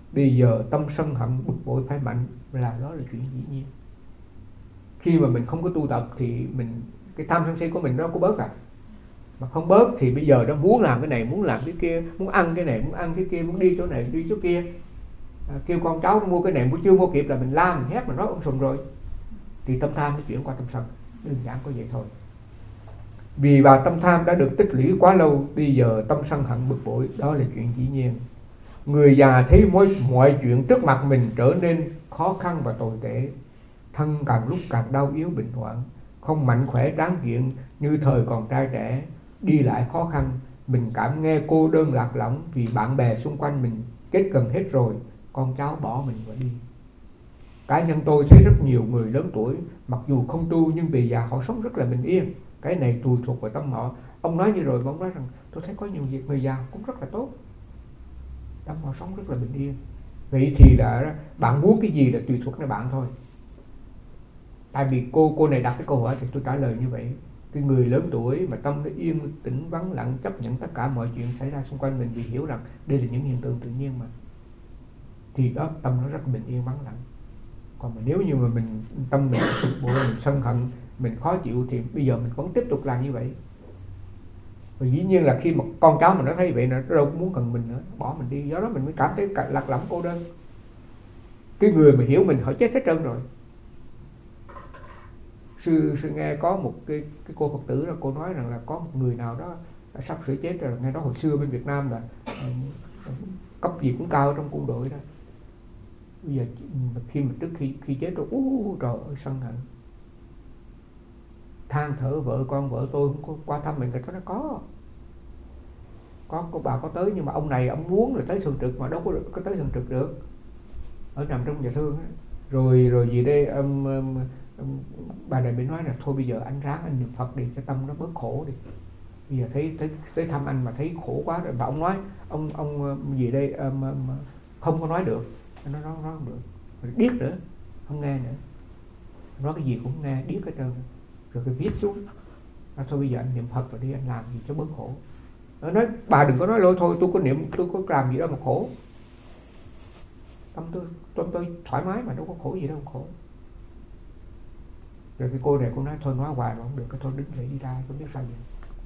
Bây giờ tâm sân hận bực bội phải mạnh, là đó là chuyện dĩ nhiên. Khi mà mình không có tu tập thì mình cái tham sân si của mình nó có bớt à? Mà không bớt thì bây giờ nó muốn làm cái này, muốn làm cái kia, muốn ăn cái này, muốn ăn cái kia, muốn đi chỗ này, đi chỗ kia, à, kêu con cháu mua cái này, mua chưa mua kịp là mình la, mình hét, mình nói ông sùm rồi. Thì tâm tham nó chuyển qua tâm sân, đơn giản có vậy thôi. Vì bà tâm tham đã được tích lũy quá lâu, bây giờ tâm sân hận bực bội, đó là chuyện dĩ nhiên. Người già thấy mọi, mọi chuyện trước mặt mình trở nên khó khăn và tồi tệ, thân càng lúc càng đau yếu bệnh hoạn, không mạnh khỏe tráng kiện như thời còn trai trẻ, đi lại khó khăn, mình cảm nghe cô đơn lạc lõng vì bạn bè xung quanh mình chết gần hết rồi, con cháu bỏ mình và đi. Cá nhân tôi thấy rất nhiều người lớn tuổi mặc dù không tu nhưng về già họ sống rất là bình yên. Cái này tùy thuộc vào tâm họ. Ông nói như rồi mà ông nói rằng tôi thấy có nhiều việc người già cũng rất là tốt, tâm họ sống rất là bình yên. Vậy thì là bạn muốn cái gì là tùy thuộc vào bạn thôi. Tại vì cô cô này đặt cái câu hỏi thì tôi trả lời như vậy. Cái người lớn tuổi mà tâm nó yên tĩnh vắng lặng, chấp nhận tất cả mọi chuyện xảy ra xung quanh mình vì hiểu rằng đây là những hiện tượng tự nhiên mà, thì đó tâm nó rất bình yên vắng lặng. Còn mà nếu như mà mình tâm mình bực bội, mình sân hận, mình khó chịu thì bây giờ mình vẫn tiếp tục làm như vậy. Và dĩ nhiên là khi mà con cháu mình nó thấy vậy nó đâu cũng muốn cần mình nữa, bỏ mình đi, do đó mình mới cảm thấy lạc lõng cô đơn. Cái người mà hiểu mình họ chết hết trơn rồi. Sư, sư nghe có một cái, cái cô Phật tử là cô nói rằng là có một người nào đó sắp sửa chết rồi. Nghe nói hồi xưa bên Việt Nam là uh, cấp gì cũng cao trong quân đội đó. Bây giờ khi mà trước khi khi chết rồi, uh, trời ơi sân hận, than thở vợ con, vợ tôi không có qua thăm mình. Thì có nó có có cô bà có tới, nhưng mà ông này ông muốn là tới thường trực mà đâu có, có tới thường trực được, ở nằm trong nhà thương á. Rồi rồi gì đây um, um, um, bà này mới nói là thôi bây giờ anh ráng anh niệm Phật đi cho tâm nó bớt khổ đi. Bây giờ thấy tới, tới thăm anh mà thấy khổ quá rồi. Và ông nói ông ông gì đây um, um, không có nói được, nó nói nói không được, rồi điếc nữa, không nghe nữa, nói cái gì cũng không nghe, điếc hết trơn. Rồi cái viết xuống, à, thôi bây giờ anh niệm Phật rồi đi, anh làm gì cho bớt khổ. Nó nói bà đừng có nói lôi thôi, tôi có niệm, tôi có làm gì đâu mà khổ. Tâm tôi, tâm tôi thoải mái mà đâu có khổ gì đâu mà khổ. Rồi cái cô này cô nói thôi nói hoài mà không được, cái thôi đứng dậy đi ra, tôi biết sao vậy.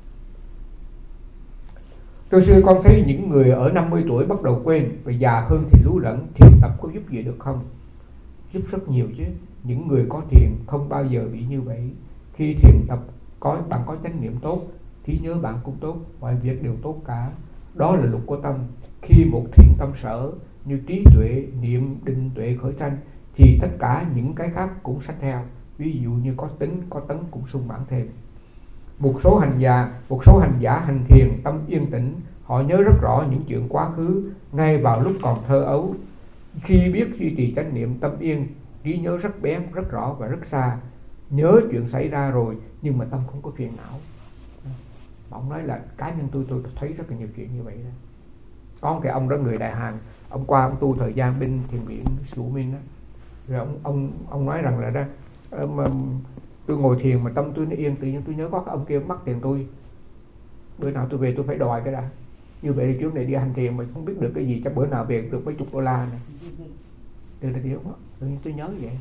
Tôi xưa con thấy những người ở năm mươi tuổi bắt đầu quên và già hơn thì lú lẫn, thiền tập có giúp gì được không? Giúp rất nhiều chứ. Những người có thiền không bao giờ bị như vậy. Khi thiền tập có bạn có chánh niệm tốt, trí nhớ bạn cũng tốt, mọi việc đều tốt cả. Đó là luật của tâm. Khi một thiện tâm sở như trí tuệ, niệm, định tuệ khởi sanh thì tất cả những cái khác cũng sanh theo. Ví dụ như có tính, có tấn cũng sung mãn thêm. Một số hành giả, một số hành giả hành thiền tâm yên tĩnh, họ nhớ rất rõ những chuyện quá khứ ngay vào lúc còn thơ ấu. Khi biết duy trì chánh niệm tâm yên, trí nhớ rất bén, rất rõ và rất xa. Nhớ chuyện xảy ra rồi nhưng mà tâm không có phiền não. Mà ông nói là cá nhân tôi tôi thấy rất là nhiều chuyện như vậy đó. Có một cái ông đó người Đại Hàn, ông qua ông tu thời gian bên thiền viện Sủ Minh đó. Rồi ông ông ông nói rằng là đó, um, um, tôi ngồi thiền mà tâm tôi nó yên, tự nhiên tôi nhớ có cái ông kia mắc tiền tôi, bữa nào tôi về tôi phải đòi cái đã. Như vậy thì trước này đi hành thiền mà không biết được cái gì, chắc bữa nào về được mấy chục đô la này. Đây là điều đó, tự nhiên tôi nhớ vậy.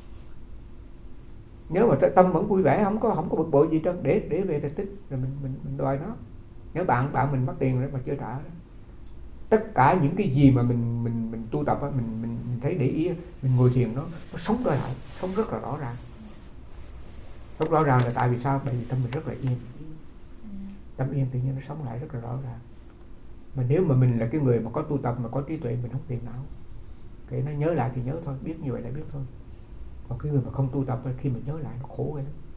Nhớ mà tâm vẫn vui vẻ, không có không có bực bội gì trơn, để để về thì tích rồi mình mình mình đòi nó. Nếu bạn bạn mình mất tiền rồi mà chưa trả đó. Tất cả những cái gì mà mình mình mình tu tập á, mình mình mình thấy để ý, mình ngồi thiền nó nó sống ra lại, sống rất là rõ ràng. Sống rõ ràng là tại vì sao? Bởi vì tâm mình rất là yên. Tâm yên tự nhiên nó sống lại rất là rõ ràng. Mà nếu mà mình là cái người mà có tu tập mà có trí tuệ, mình không phiền não. Cái nó nhớ lại thì nhớ thôi, biết như vậy là biết thôi. Còn cái người mà không tu tập khi mà nhớ lại nó khổ vậy đó.